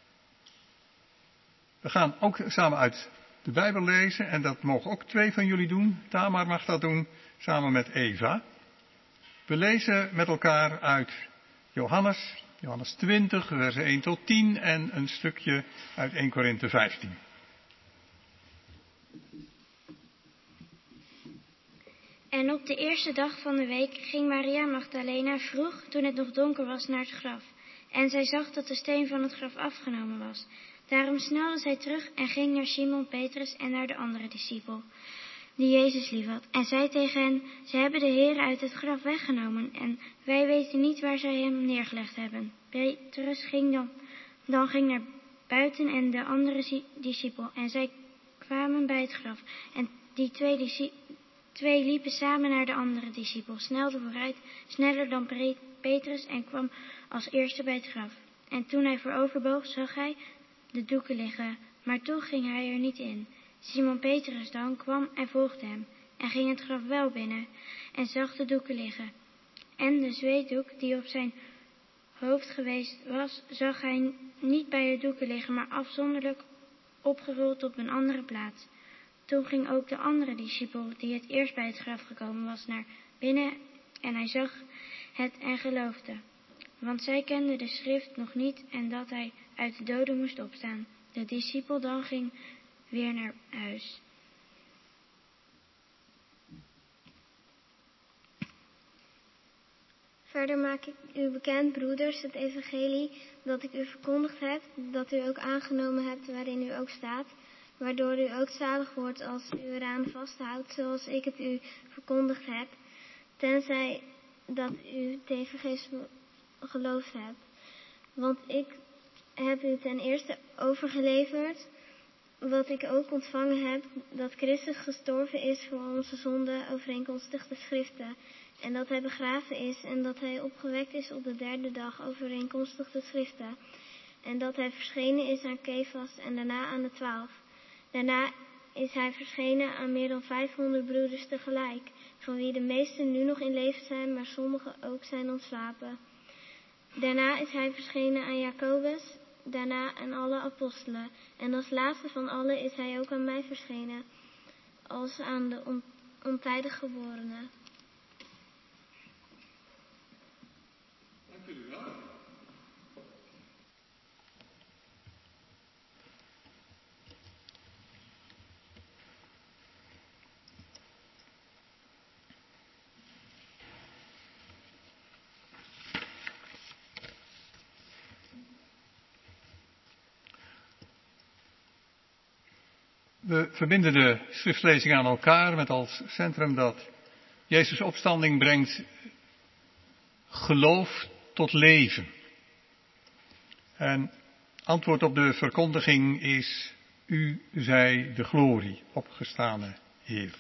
We gaan ook samen uit de Bijbel lezen en dat mogen ook twee van jullie doen. Tamar mag dat doen, samen met Eva. We lezen met elkaar uit Johannes, Johannes twintig, versen één tot tien en een stukje uit eerste Korinthe vijftien. En op de eerste dag van de week ging Maria Magdalena vroeg, toen het nog donker was, naar het graf. En zij zag dat de steen van het graf afgenomen was. Daarom snelde zij terug en ging naar Simon Petrus en naar de andere discipel, die Jezus liefhad. En zei tegen hen: ze hebben de Heer uit het graf weggenomen en wij weten niet waar zij hem neergelegd hebben. Petrus ging dan, dan ging naar buiten en de andere discipel. En zij kwamen bij het graf. En die twee discipelen Twee liepen samen naar de andere discipel, snelden vooruit, sneller dan Petrus en kwam als eerste bij het graf. En toen hij vooroverboog, zag hij de doeken liggen, maar toch ging hij er niet in. Simon Petrus dan kwam en volgde hem, en ging het graf wel binnen, en zag de doeken liggen. En de zweetdoek die op zijn hoofd geweest was, zag hij niet bij de doeken liggen, maar afzonderlijk opgerold op een andere plaats. Toen ging ook de andere discipel, die het eerst bij het graf gekomen was, naar binnen en hij zag het en geloofde. Want zij kenden de schrift nog niet en dat hij uit de doden moest opstaan. De discipel dan ging weer naar huis. Verder maak ik u bekend, broeders, het evangelie dat ik u verkondigd heb, dat u ook aangenomen hebt waarin u ook staat, waardoor u ook zalig wordt als u eraan vasthoudt, zoals ik het u verkondigd heb, tenzij dat u tevens geloofd hebt. Want ik heb u ten eerste overgeleverd, wat ik ook ontvangen heb, dat Christus gestorven is voor onze zonden overeenkomstig de schriften, en dat hij begraven is, en dat hij opgewekt is op de derde dag overeenkomstig de schriften, en dat hij verschenen is aan Kefas en daarna aan de twaalf. Daarna is hij verschenen aan meer dan vijfhonderd broeders tegelijk, van wie de meesten nu nog in leven zijn, maar sommigen ook zijn ontslapen. Daarna is hij verschenen aan Jacobus, daarna aan alle apostelen. En als laatste van allen is hij ook aan mij verschenen, als aan de on- ontijdig geborenen. Dank jullie wel. We verbinden de schriftlezing aan elkaar met als centrum dat Jezus' opstanding brengt geloof tot leven. En antwoord op de verkondiging is: U zij de glorie, opgestane Heer.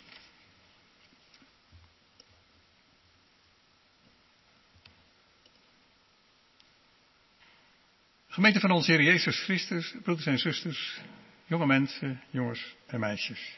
Gemeente van onze Heer Jezus Christus, broeders en zusters, jonge mensen, jongens en meisjes.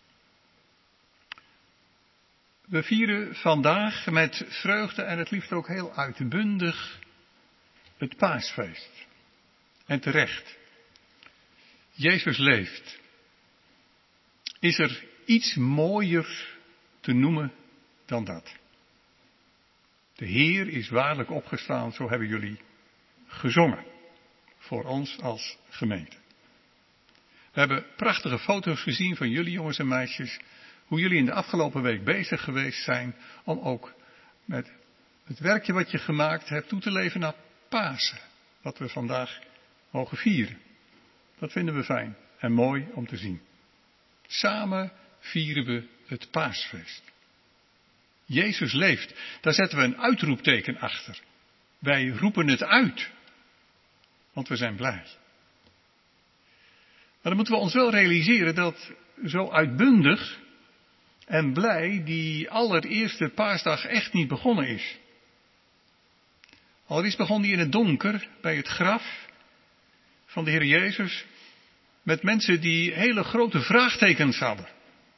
We vieren vandaag met vreugde en het liefst ook heel uitbundig het Paasfeest. En terecht. Jezus leeft. Is er iets mooier te noemen dan dat? De Heer is waarlijk opgestaan, zo hebben jullie gezongen. Voor ons als gemeente. We hebben prachtige foto's gezien van jullie jongens en meisjes. Hoe jullie in de afgelopen week bezig geweest zijn om ook met het werkje wat je gemaakt hebt toe te leven naar Pasen. Wat we vandaag mogen vieren. Dat vinden we fijn en mooi om te zien. Samen vieren we het Paasfeest. Jezus leeft. Daar zetten we een uitroepteken achter. Wij roepen het uit. Want we zijn blij. Maar dan moeten we ons wel realiseren dat zo uitbundig en blij die allereerste paasdag echt niet begonnen is. Allereerst begon die in het donker bij het graf van de Heer Jezus met mensen die hele grote vraagtekens hadden.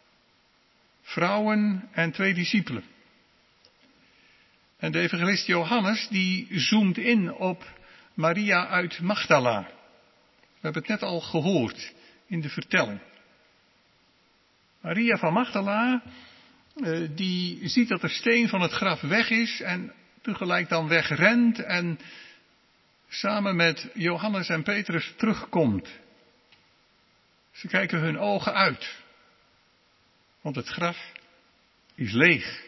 Vrouwen en twee discipelen. En de evangelist Johannes die zoomt in op Maria uit Magdala. We hebben het net al gehoord in de vertelling. Maria van Magdala, die ziet dat de steen van het graf weg is en tegelijk dan wegrent en samen met Johannes en Petrus terugkomt. Ze kijken hun ogen uit, want het graf is leeg.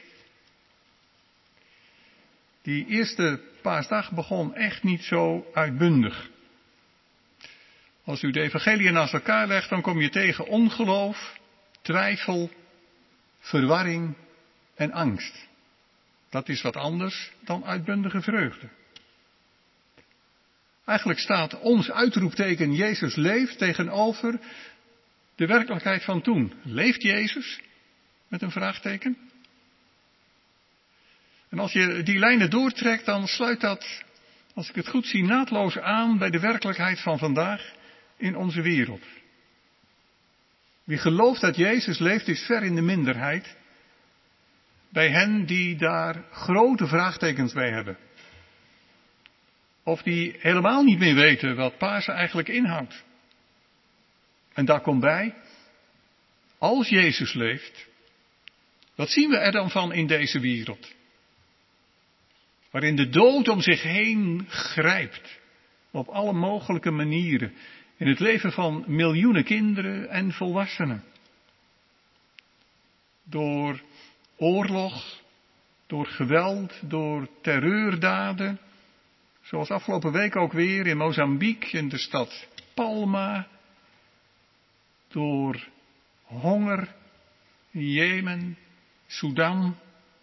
Die eerste paasdag begon echt niet zo uitbundig. Als u de evangeliën naast elkaar legt, dan kom je tegen ongeloof, twijfel, verwarring en angst. Dat is wat anders dan uitbundige vreugde. Eigenlijk staat ons uitroepteken Jezus leeft tegenover de werkelijkheid van toen. Leeft Jezus? Met een vraagteken. En als je die lijnen doortrekt, dan sluit dat, als ik het goed zie, naadloos aan bij de werkelijkheid van vandaag in onze wereld. Wie gelooft dat Jezus leeft, is ver in de minderheid. Bij hen die daar grote vraagtekens bij hebben. Of die helemaal niet meer weten wat Pasen eigenlijk inhoudt. En daar komt bij, als Jezus leeft, wat zien we er dan van in deze wereld? Waarin de dood om zich heen grijpt, op alle mogelijke manieren, in het leven van miljoenen kinderen en volwassenen. Door oorlog, door geweld, door terreurdaden, zoals afgelopen week ook weer in Mozambique, in de stad Palma, door honger in Jemen, Sudan,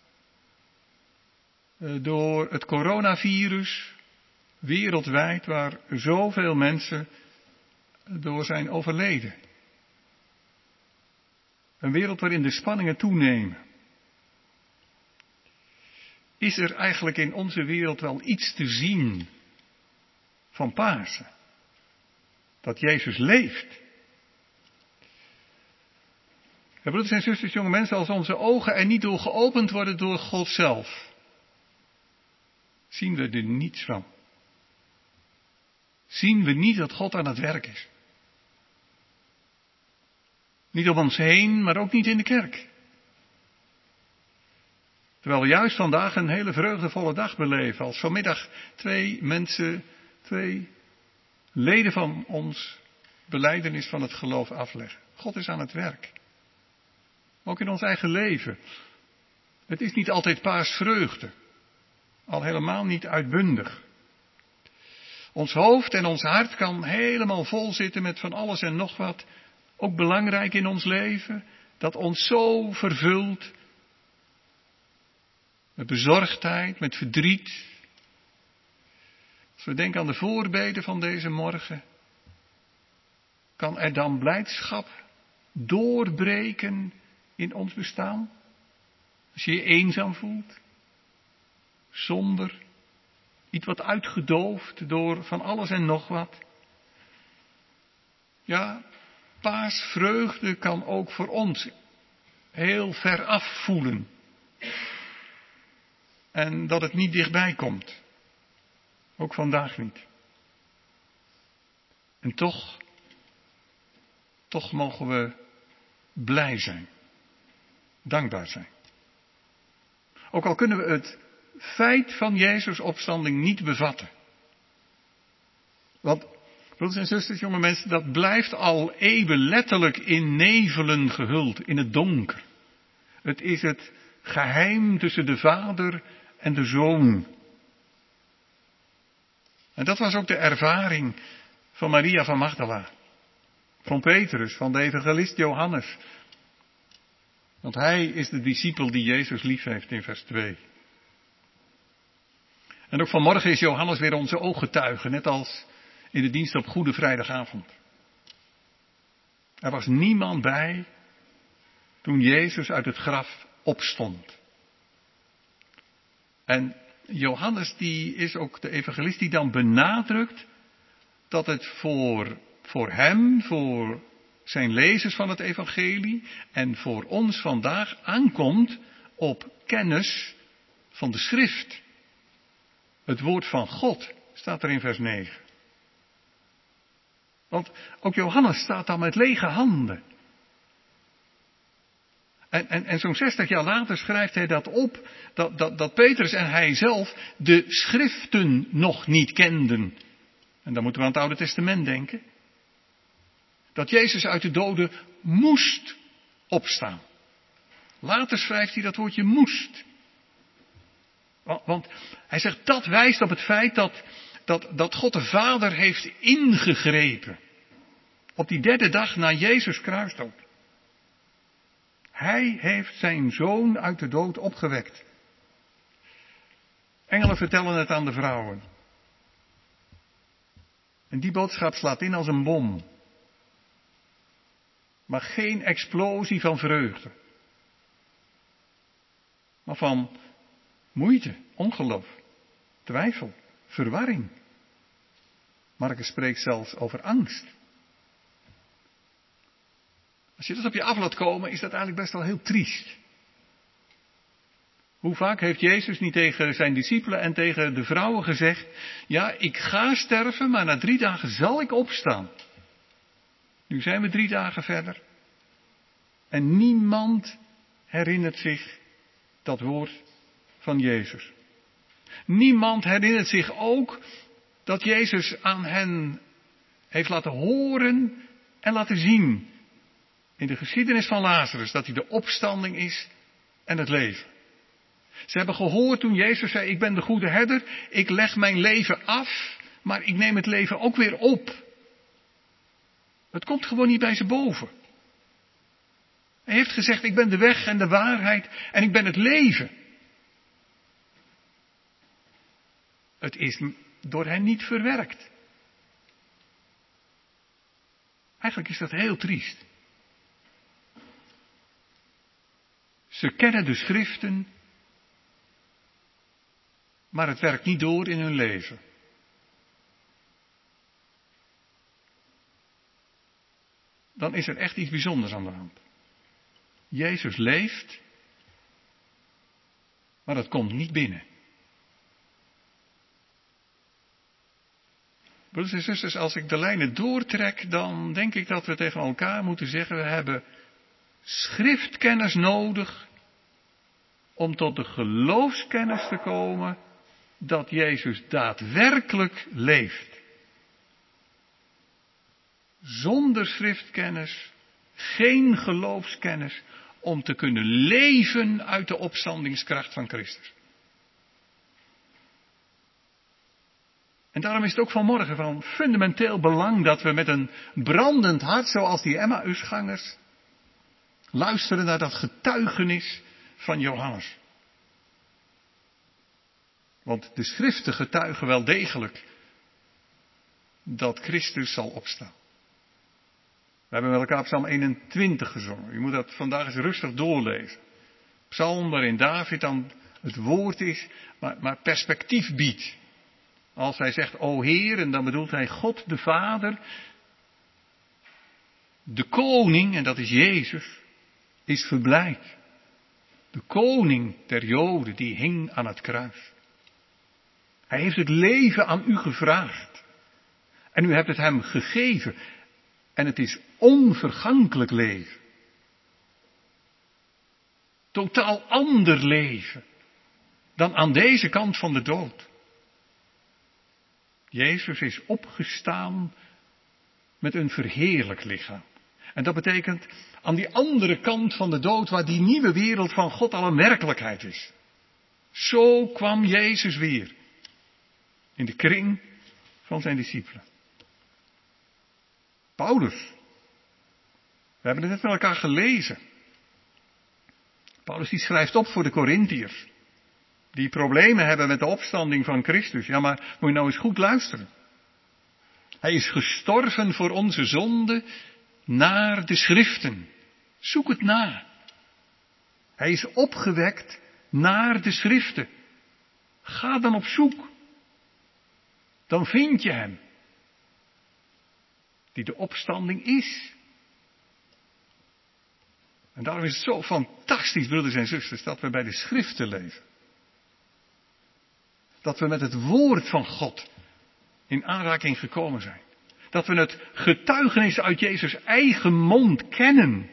door het coronavirus, wereldwijd, waar zoveel mensen door zijn overleden. Een wereld waarin de spanningen toenemen. Is er eigenlijk in onze wereld wel iets te zien van Pasen? Dat Jezus leeft. Ja, broeders en zusters, jonge mensen, als onze ogen er niet door geopend worden door God zelf, zien we er niets van. Zien we niet dat God aan het werk is. Niet om ons heen, maar ook niet in de kerk. Terwijl we juist vandaag een hele vreugdevolle dag beleven. Als vanmiddag twee mensen, twee leden van ons belijdenis van het geloof afleggen. God is aan het werk. Ook in ons eigen leven. Het is niet altijd paasvreugde. Al helemaal niet uitbundig. Ons hoofd en ons hart kan helemaal vol zitten met van alles en nog wat. Ook belangrijk in ons leven. Dat ons zo vervult. Met bezorgdheid, met verdriet. Als we denken aan de voorbeden van deze morgen. Kan er dan blijdschap doorbreken in ons bestaan? Als je je eenzaam voelt. Somber. Iets wat uitgedoofd door van alles en nog wat. Ja, paasvreugde kan ook voor ons heel ver af voelen. En dat het niet dichtbij komt. Ook vandaag niet. En toch, toch mogen we blij zijn. Dankbaar zijn. Ook al kunnen we het feit van Jezus' opstanding niet bevatten. Want, broeders en zusters, jonge mensen, dat blijft al eeuwen letterlijk in nevelen gehuld, in het donker. Het is het geheim tussen de Vader en de Zoon. En dat was ook de ervaring van Maria van Magdala. Van Petrus, van de evangelist Johannes. Want hij is de discipel die Jezus lief heeft in vers twee. En ook vanmorgen is Johannes weer onze ooggetuige, net als in de dienst op Goede Vrijdagavond. Er was niemand bij toen Jezus uit het graf opstond. En Johannes die is ook de evangelist die dan benadrukt dat het voor, voor hem, voor zijn lezers van het evangelie en voor ons vandaag aankomt op kennis van de schrift. Het woord van God staat er in vers negen. Want ook Johannes staat dan met lege handen. En, en, en zo'n zestig jaar later schrijft hij dat op, dat, dat, dat Petrus en hij zelf de schriften nog niet kenden. En dan moeten we aan het Oude Testament denken. Dat Jezus uit de doden moest opstaan. Later schrijft hij dat woordje moest. Want hij zegt dat wijst op het feit dat, dat, dat God de Vader heeft ingegrepen. Op die derde dag na Jezus kruisdood. Hij heeft zijn zoon uit de dood opgewekt. Engelen vertellen het aan de vrouwen. En die boodschap slaat in als een bom. Maar geen explosie van vreugde. Maar van moeite, ongeloof, twijfel, verwarring. Marcus spreekt zelfs over angst. Als je dat op je af laat komen, is dat eigenlijk best wel heel triest. Hoe vaak heeft Jezus niet tegen zijn discipelen en tegen de vrouwen gezegd: ja, ik ga sterven, maar na drie dagen zal ik opstaan. Nu zijn we drie dagen verder. En niemand herinnert zich dat woord van Jezus. Niemand herinnert zich ook dat Jezus aan hen heeft laten horen en laten zien in de geschiedenis van Lazarus dat hij de opstanding is en het leven. Ze hebben gehoord toen Jezus zei: ik ben de goede herder, ik leg mijn leven af, maar ik neem het leven ook weer op. Het komt gewoon niet bij ze boven. Hij heeft gezegd: ik ben de weg en de waarheid en ik ben het leven. Het is door hen niet verwerkt. Eigenlijk is dat heel triest. Ze kennen de schriften, maar het werkt niet door in hun leven. Dan is er echt iets bijzonders aan de hand. Jezus leeft, maar dat komt niet binnen. Broeders en zusters, als ik de lijnen doortrek, dan denk ik dat we tegen elkaar moeten zeggen: we hebben schriftkennis nodig om tot de geloofskennis te komen dat Jezus daadwerkelijk leeft. Zonder schriftkennis, geen geloofskennis, om te kunnen leven uit de opstandingskracht van Christus. En daarom is het ook vanmorgen van fundamenteel belang dat we met een brandend hart, zoals die Emmausgangers, luisteren naar dat getuigenis van Johannes. Want de schriften getuigen wel degelijk dat Christus zal opstaan. We hebben met elkaar Psalm eenentwintig gezongen. U moet dat vandaag eens rustig doorlezen. Psalm waarin David dan het woord is, maar, maar perspectief biedt. Als hij zegt: o Heer, en dan bedoelt hij God de Vader. De koning, en dat is Jezus, is verblijd. De koning der Joden, die hing aan het kruis. Hij heeft het leven aan u gevraagd. En u hebt het hem gegeven. En het is onvergankelijk leven. Totaal ander leven dan aan deze kant van de dood. Jezus is opgestaan met een verheerlijk lichaam. En dat betekent aan die andere kant van de dood, waar die nieuwe wereld van God al een werkelijkheid is. Zo kwam Jezus weer in de kring van zijn discipelen. Paulus, we hebben het net met elkaar gelezen. Paulus die schrijft op voor de Korintiërs. Die problemen hebben met de opstanding van Christus. Ja, maar moet je nou eens goed luisteren. Hij is gestorven voor onze zonde naar de schriften. Zoek het na. Hij is opgewekt naar de schriften. Ga dan op zoek. Dan vind je hem. Die de opstanding is. En daarom is het zo fantastisch, broeders en zusters, dat we bij de schriften leven. Dat we met het woord van God in aanraking gekomen zijn. Dat we het getuigenis uit Jezus' eigen mond kennen.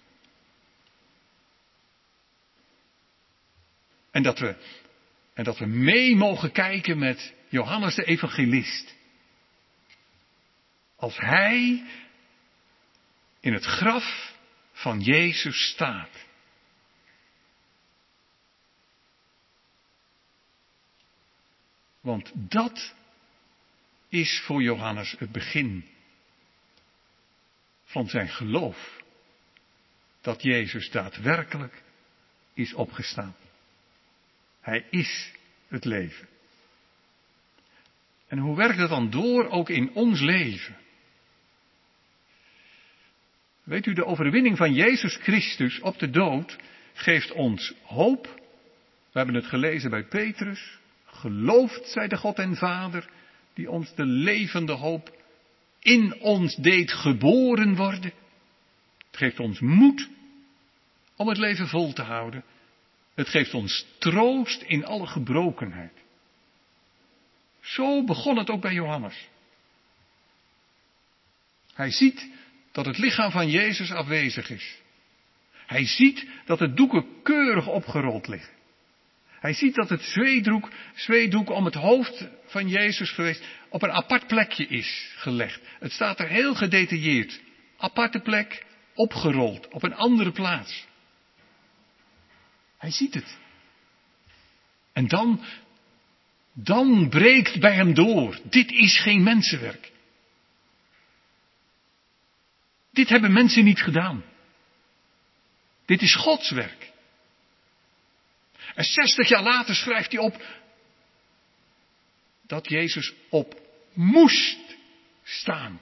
En dat we, en dat we mee mogen kijken met Johannes de evangelist. Als hij in het graf van Jezus staat. Want dat is voor Johannes het begin van zijn geloof. Dat Jezus daadwerkelijk is opgestaan. Hij is het leven. En hoe werkt het dan door ook in ons leven? Weet u, de overwinning van Jezus Christus op de dood geeft ons hoop. We hebben het gelezen bij Petrus. Geloofd zij de God en Vader, die ons de levende hoop in ons deed geboren worden. Het geeft ons moed om het leven vol te houden. Het geeft ons troost in alle gebrokenheid. Zo begon het ook bij Johannes. Hij ziet dat het lichaam van Jezus afwezig is. Hij ziet dat de doeken keurig opgerold liggen. Hij ziet dat het zweedoek, zweedoek om het hoofd van Jezus geweest op een apart plekje is gelegd. Het staat er heel gedetailleerd. Aparte plek, opgerold, op een andere plaats. Hij ziet het. En dan, dan breekt bij hem door. Dit is geen mensenwerk. Dit hebben mensen niet gedaan. Dit is Gods werk. En zestig jaar later schrijft hij op dat Jezus op moest staan.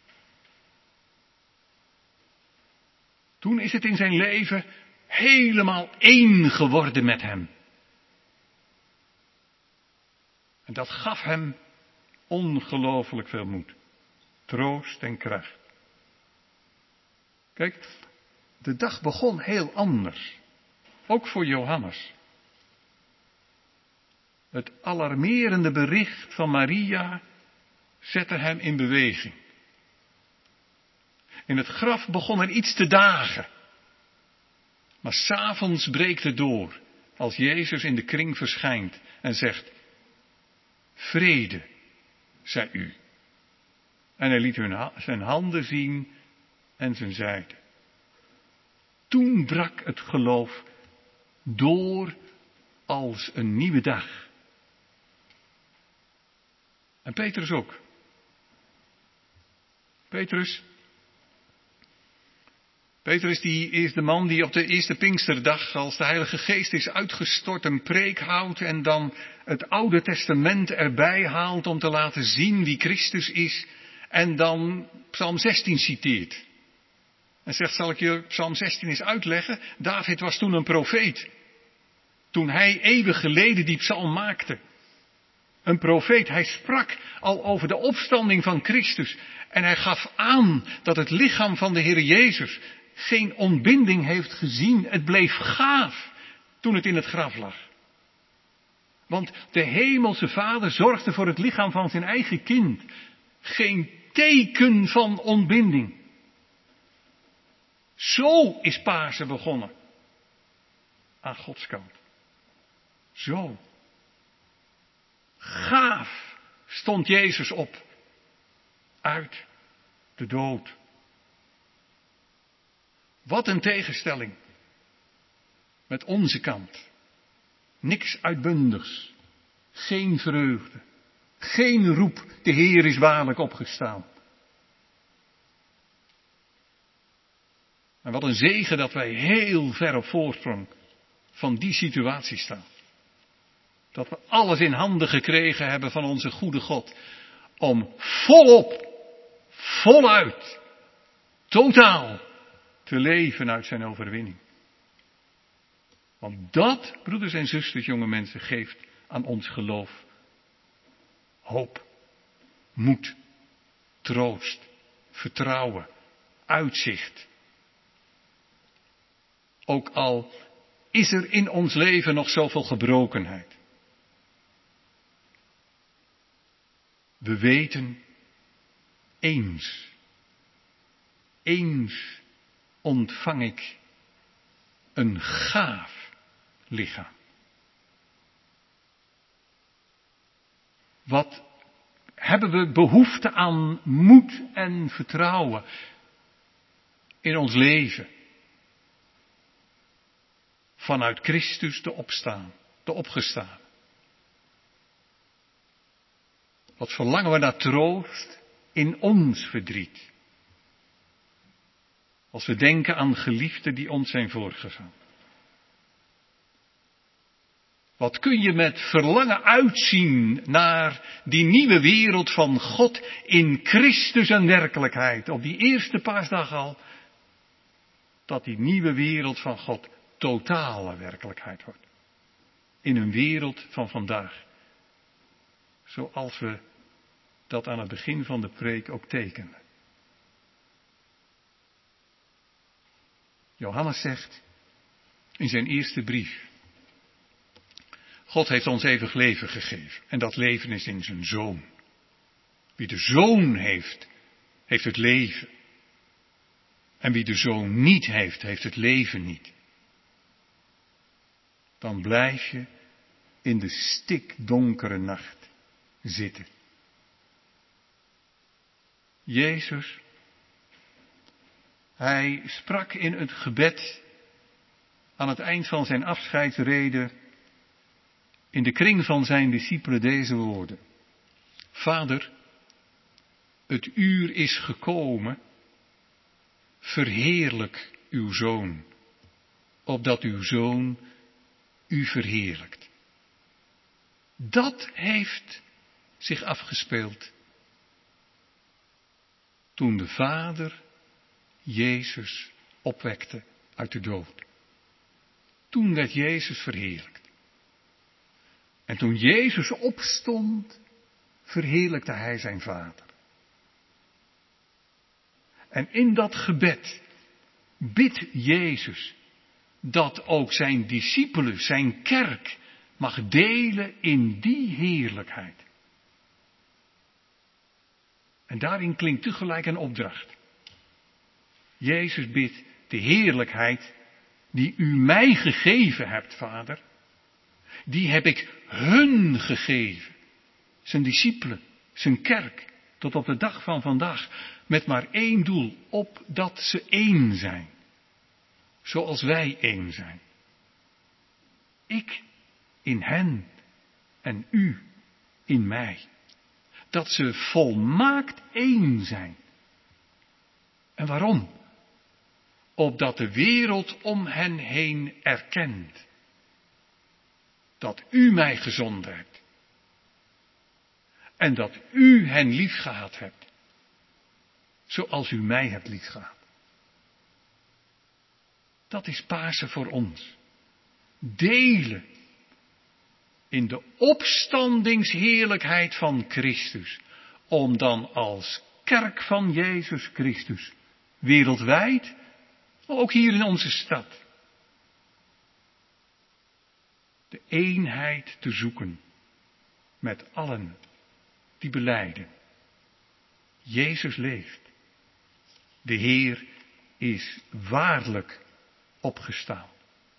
Toen is het in zijn leven helemaal één geworden met hem. En dat gaf hem ongelooflijk veel moed, troost en kracht. Kijk, de dag begon heel anders. Ook voor Johannes. Het alarmerende bericht van Maria zette hem in beweging. In het graf begon er iets te dagen. Maar 's avonds breekt het door als Jezus in de kring verschijnt en zegt: vrede, zij u. En hij liet hun, zijn handen zien en zijn zijde. Toen brak het geloof door als een nieuwe dag. En Petrus ook. Petrus. Petrus die is de man die op de eerste Pinksterdag, als de Heilige Geest is uitgestort, een preek houdt en dan het Oude Testament erbij haalt om te laten zien wie Christus is. En dan Psalm zestien citeert. En zegt, zal ik je Psalm zestien eens uitleggen? David was toen een profeet. Toen hij eeuwen geleden die psalm maakte. Een profeet, hij sprak al over de opstanding van Christus. En hij gaf aan dat het lichaam van de Heer Jezus geen ontbinding heeft gezien. Het bleef gaaf toen het in het graf lag. Want de hemelse Vader zorgde voor het lichaam van zijn eigen kind. Geen teken van ontbinding. Zo is Pasen begonnen. Aan Gods kant. Zo. Gaaf stond Jezus op. Uit de dood. Wat een tegenstelling. Met onze kant. Niks uitbundigs. Geen vreugde. Geen roep, de Heer is waarlijk opgestaan. En wat een zegen dat wij heel ver op voorsprong van die situatie staan. Dat we alles in handen gekregen hebben van onze goede God. Om volop, voluit, totaal te leven uit zijn overwinning. Want dat, broeders en zusters, jonge mensen, geeft aan ons geloof hoop, moed, troost, vertrouwen, uitzicht. Ook al is er in ons leven nog zoveel gebrokenheid. We weten, eens, eens ontvang ik een gaaf lichaam. Wat hebben we behoefte aan moed en vertrouwen in ons leven? Vanuit Christus de opstaan, de opgestaan. Wat verlangen we naar troost in ons verdriet. Als we denken aan geliefden die ons zijn voorgegaan. Wat kun je met verlangen uitzien naar die nieuwe wereld van God in Christus en werkelijkheid. Op die eerste paasdag al. Dat die nieuwe wereld van God totale werkelijkheid wordt. In een wereld van vandaag. Zoals we dat aan het begin van de preek ook tekenden. Johannes zegt in zijn eerste brief. God heeft ons eeuwig leven gegeven. En dat leven is in zijn Zoon. Wie de Zoon heeft, heeft het leven. En wie de Zoon niet heeft, heeft het leven niet. Dan blijf je in de stikdonkere nacht zitten. Jezus, hij sprak in het gebed aan het eind van zijn afscheidsrede in de kring van zijn discipelen deze woorden. Vader, het uur is gekomen, verheerlijk uw Zoon, opdat uw Zoon u verheerlijkt. Dat heeft zich afgespeeld toen de Vader Jezus opwekte uit de dood. Toen werd Jezus verheerlijkt. En toen Jezus opstond, verheerlijkte hij zijn Vader. En in dat gebed bidt Jezus dat ook zijn discipelen, zijn kerk, mag delen in die heerlijkheid. En daarin klinkt tegelijk een opdracht. Jezus bidt de heerlijkheid die u mij gegeven hebt, Vader. Die heb ik hun gegeven. Zijn discipelen, zijn kerk, tot op de dag van vandaag. Met maar één doel, opdat ze één zijn. Zoals wij één zijn. Ik in hen en u in mij. Dat ze volmaakt één zijn. En waarom? Opdat de wereld om hen heen erkent. Dat u mij gezonden hebt. En dat u hen liefgehad hebt. Zoals u mij hebt liefgehad. Dat is Pasen voor ons. Delen in de opstandingsheerlijkheid van Christus. Om dan als kerk van Jezus Christus wereldwijd, maar ook hier in onze stad, de eenheid te zoeken met allen die belijden. Jezus leeft. De Heer is waarlijk opgestaan.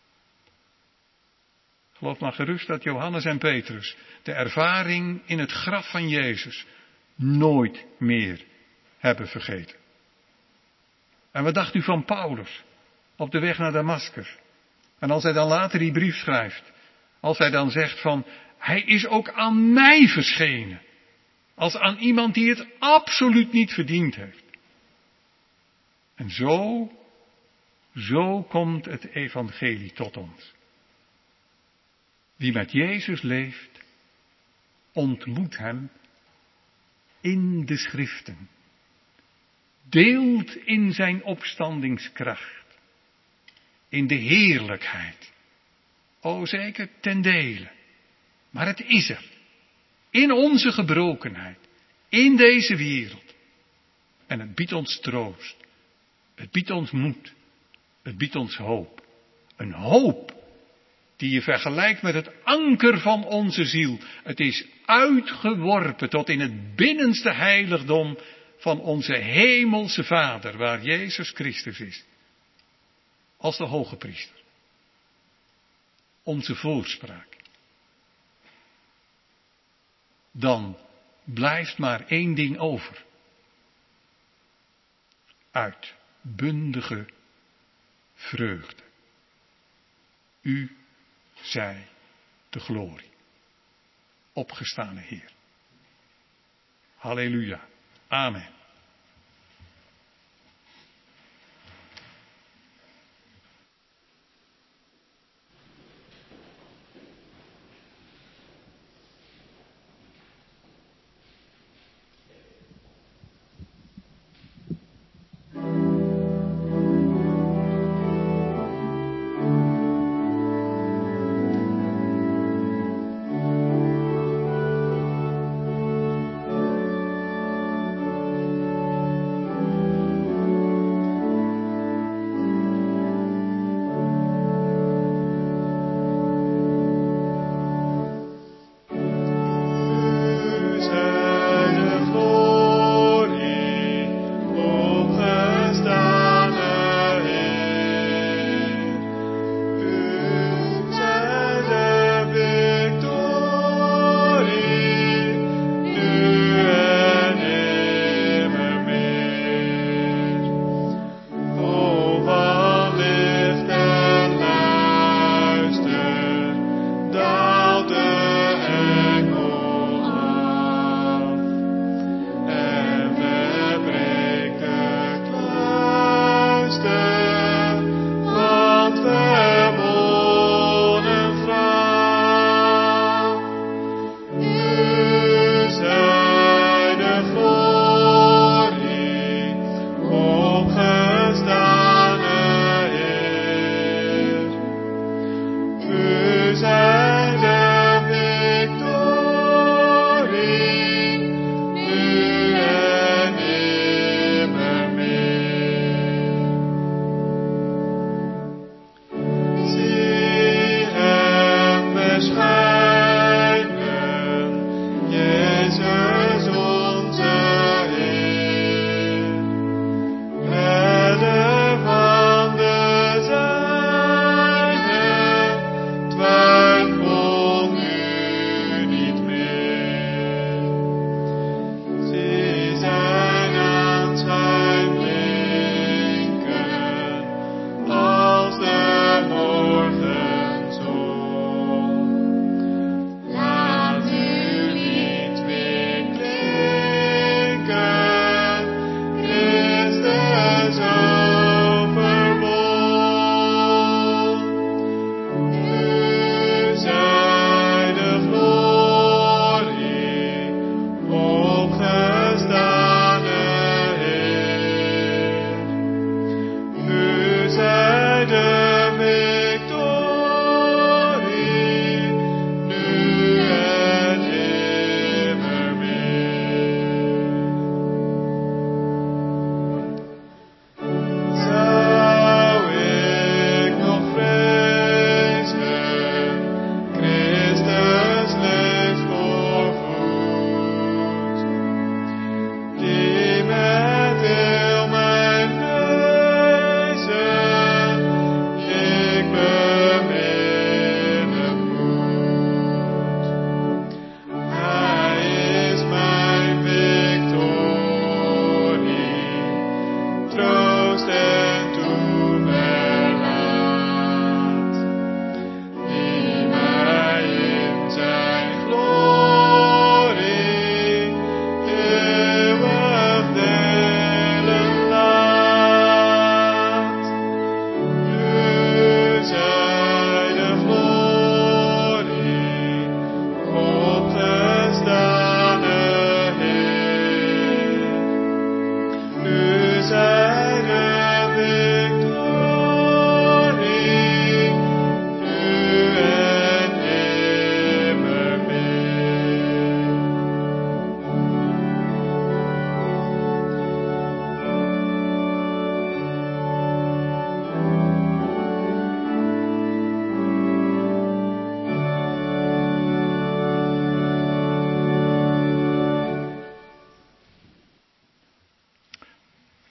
Geloof maar gerust dat Johannes en Petrus de ervaring in het graf van Jezus nooit meer hebben vergeten. En wat dacht u van Paulus op de weg naar Damaskus? En als hij dan later die brief schrijft, als hij dan zegt van, hij is ook aan mij verschenen. Als aan iemand die het absoluut niet verdiend heeft. En zo, zo komt het evangelie tot ons. Wie met Jezus leeft, ontmoet hem in de schriften. Deelt in zijn opstandingskracht. In de heerlijkheid. O zeker ten dele. Maar het is er. In onze gebrokenheid. In deze wereld. En het biedt ons troost. Het biedt ons moed. Het biedt ons hoop. Een hoop die je vergelijkt met het anker van onze ziel. Het is uitgeworpen tot in het binnenste heiligdom van onze hemelse Vader, waar Jezus Christus is. Als de hoge priester. Onze voorspraak. Dan blijft maar één ding over. Uitbundige vreugde. U zij de glorie. Opgestane Heer. Halleluja. Amen.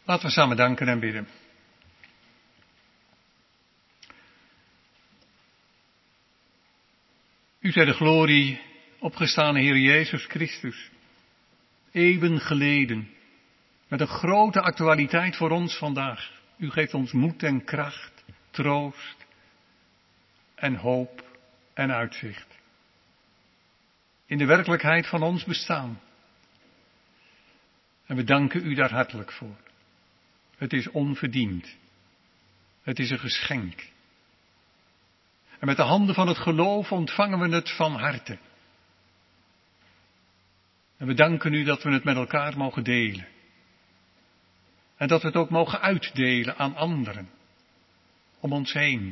Laten we samen danken en bidden. U zij de glorie, opgestane Heer Jezus Christus, eeuwen geleden, met een grote actualiteit voor ons vandaag. U geeft ons moed en kracht, troost en hoop en uitzicht. In de werkelijkheid van ons bestaan. En we danken u daar hartelijk voor. Het is onverdiend. Het is een geschenk. En met de handen van het geloof ontvangen we het van harte. En we danken u dat we het met elkaar mogen delen. En dat we het ook mogen uitdelen aan anderen. Om ons heen.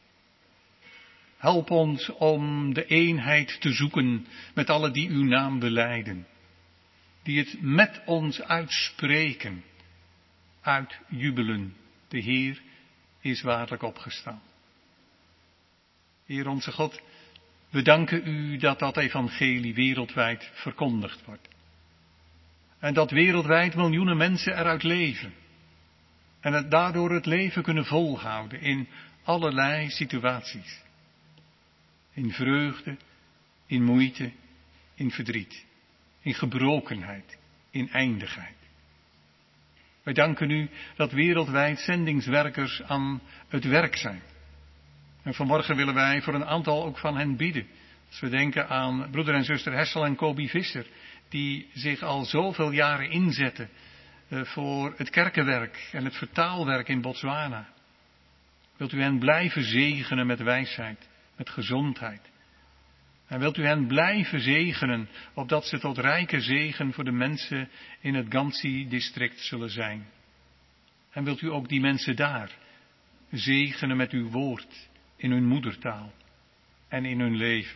Help ons om de eenheid te zoeken met alle die uw naam belijden. Die het met ons uitspreken. Uitjubelen. De Heer is waarlijk opgestaan. Heer onze God, we danken u dat dat evangelie wereldwijd verkondigd wordt. En dat wereldwijd miljoenen mensen eruit leven. En het daardoor het leven kunnen volhouden in allerlei situaties. In vreugde, in moeite, in verdriet, in gebrokenheid, in eindigheid. Wij danken u dat wereldwijd zendingswerkers aan het werk zijn. En vanmorgen willen wij voor een aantal ook van hen bidden. Als we denken aan broeder en zuster Hessel en Kobi Visser, die zich al zoveel jaren inzetten voor het kerkenwerk en het vertaalwerk in Botswana. Wilt u hen blijven zegenen met wijsheid, met gezondheid. En wilt u hen blijven zegenen, opdat ze tot rijke zegen voor de mensen in het Gansi-district zullen zijn. En wilt u ook die mensen daar zegenen met uw woord, in hun moedertaal en in hun leven.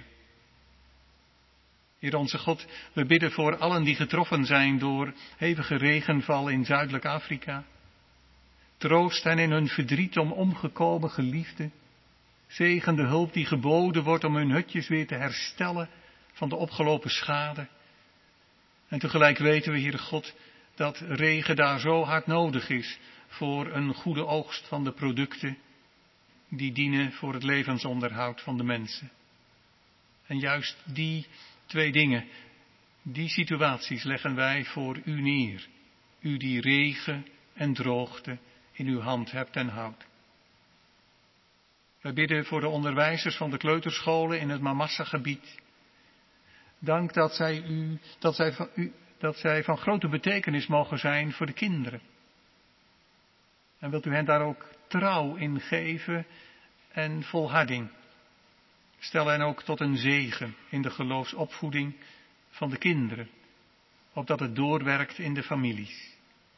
Heer onze God, we bidden voor allen die getroffen zijn door hevige regenval in Zuidelijk Afrika. Troost hen in hun verdriet om omgekomen geliefden. Zegen de hulp die geboden wordt om hun hutjes weer te herstellen van de opgelopen schade. En tegelijk weten we, Heere God, dat regen daar zo hard nodig is voor een goede oogst van de producten die dienen voor het levensonderhoud van de mensen. En juist die twee dingen, die situaties leggen wij voor u neer. U die regen en droogte in uw hand hebt en houdt. Wij bidden voor de onderwijzers van de kleuterscholen in het Mamassa-gebied. Dank dat zij, u, dat, zij van, u, dat zij van grote betekenis mogen zijn voor de kinderen. En wilt u hen daar ook trouw in geven en volharding. Stel hen ook tot een zegen in de geloofsopvoeding van de kinderen, opdat het doorwerkt in de families.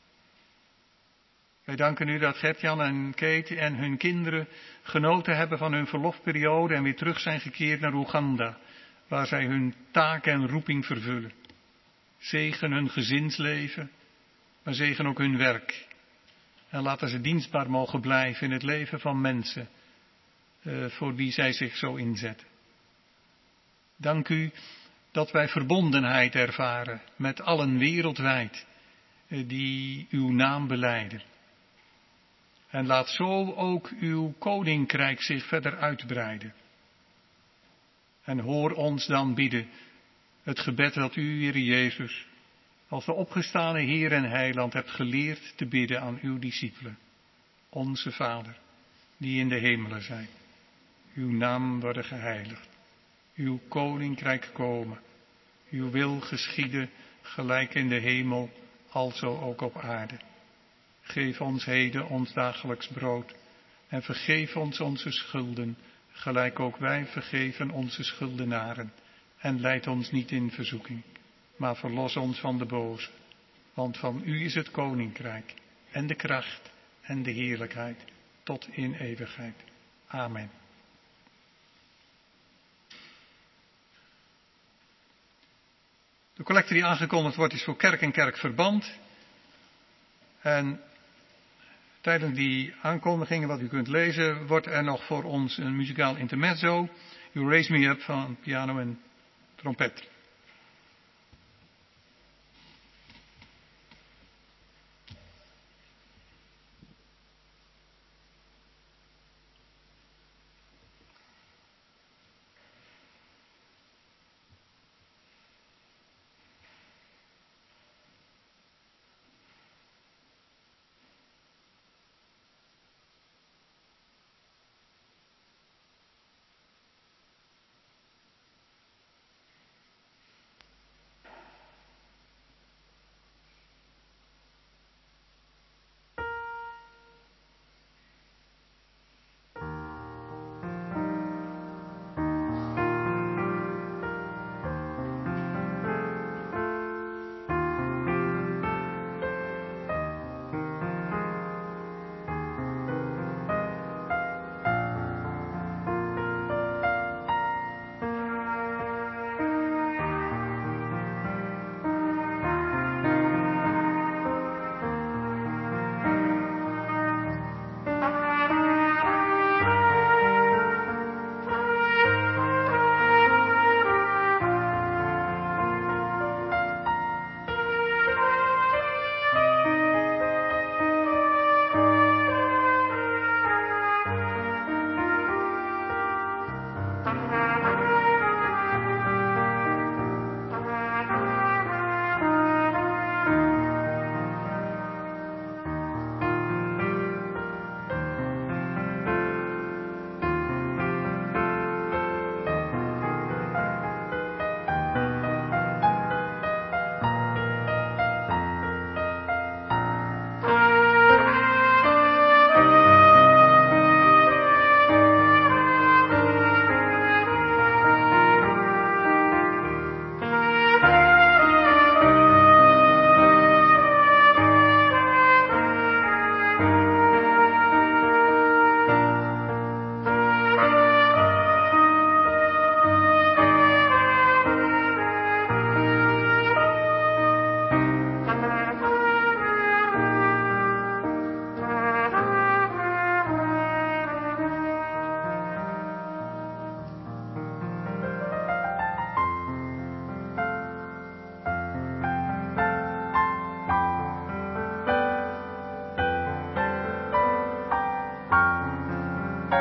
Wij danken u dat Gert-Jan en Kate en hun kinderen genoten hebben van hun verlofperiode en weer terug zijn gekeerd naar Oeganda, waar zij hun taak en roeping vervullen. Zegen hun gezinsleven, maar zegen ook hun werk. En laten ze dienstbaar mogen blijven in het leven van mensen, uh, voor wie zij zich zo inzetten. Dank u dat wij verbondenheid ervaren met allen wereldwijd, uh, die uw naam belijden. En laat zo ook uw koninkrijk zich verder uitbreiden. En hoor ons dan bidden het gebed dat u, Heer Jezus, als de opgestane Heer en Heiland hebt geleerd te bidden aan uw discipelen. Onze Vader, die in de hemelen zijt. Uw naam worden geheiligd. Uw koninkrijk komen. Uw wil geschieden, gelijk in de hemel, alzo ook op aarde. Geef ons heden ons dagelijks brood. En vergeef ons onze schulden, gelijk ook wij vergeven onze schuldenaren. En leid ons niet in verzoeking, maar verlos ons van de boze. Want van u is het koninkrijk, en de kracht, en de heerlijkheid, tot in eeuwigheid. Amen. De collecte die aangekondigd wordt is voor kerk en kerkverband. En tijdens die aankondigingen, wat u kunt lezen, wordt er nog voor ons een muzikaal intermezzo. You Raise Me Up van piano en trompet.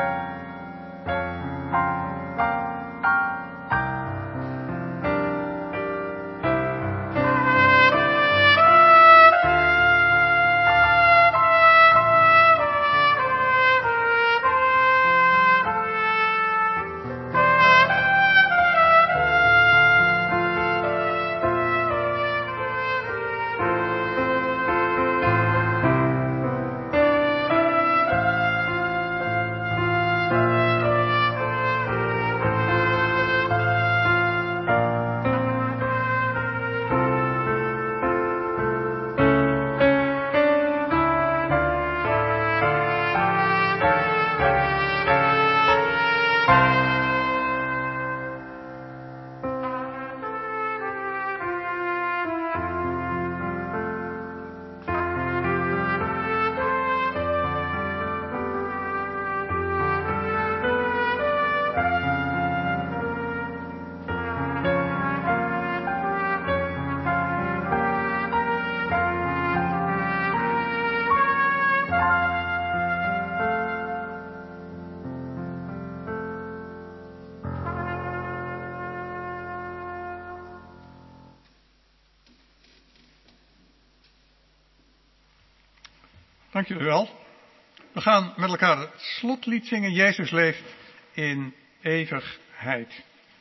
Dank jullie wel. We gaan met elkaar het slotlied zingen. Jezus leeft in eeuwigheid.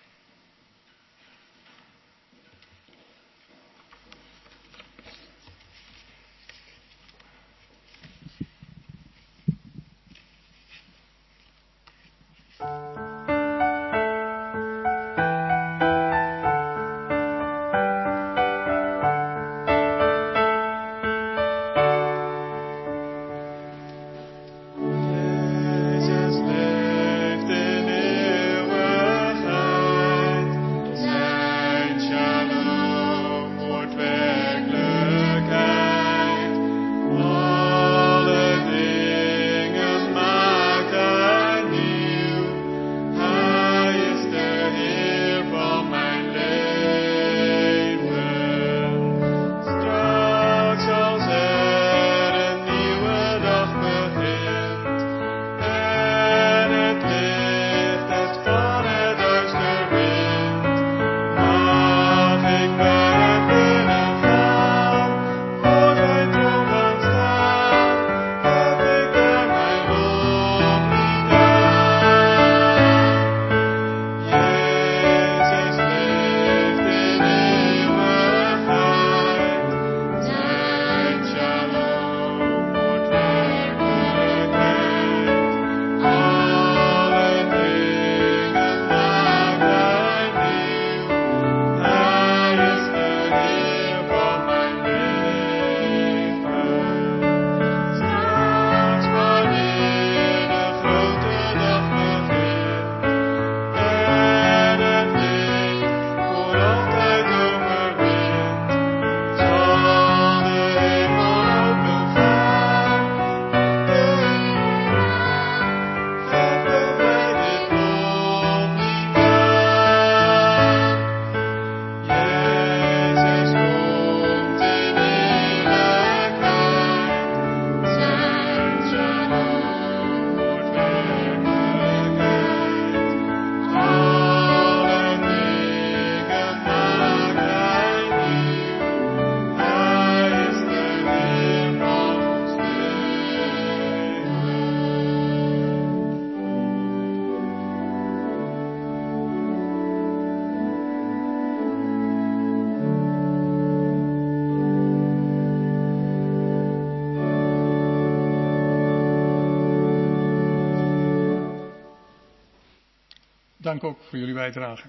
Dank ook voor jullie bijdrage.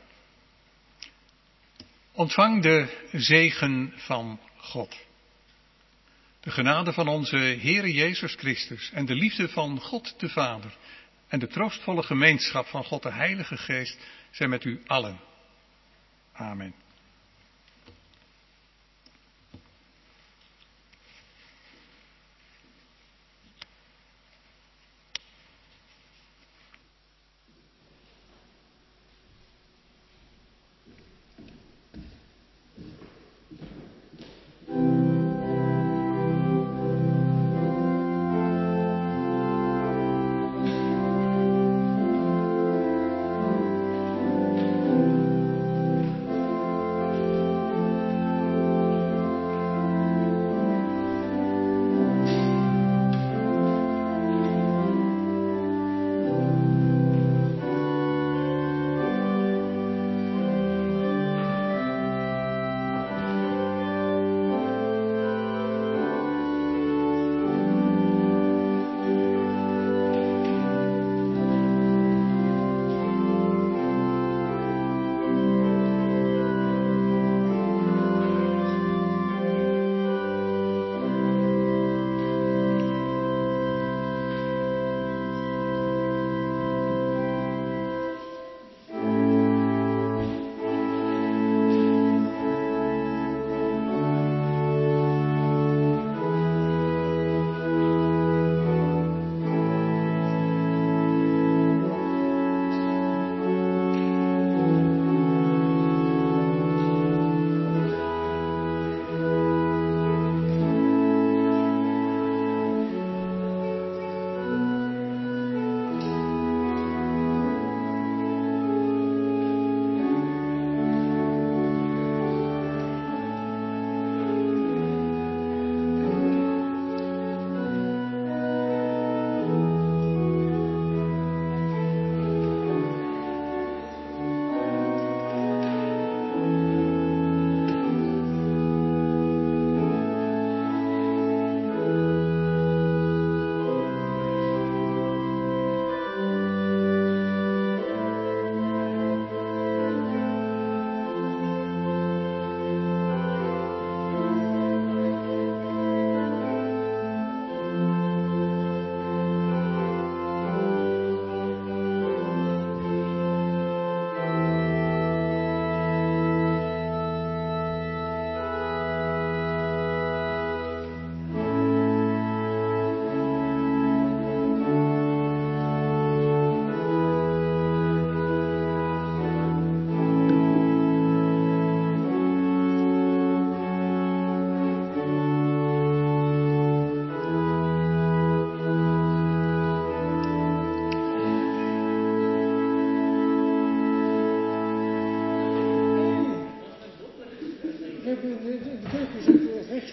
Ontvang de zegen van God. De genade van onze Heere Jezus Christus en de liefde van God de Vader en de troostvolle gemeenschap van God de Heilige Geest zijn met u allen. Amen.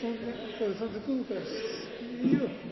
van, van de koelkast. Ja.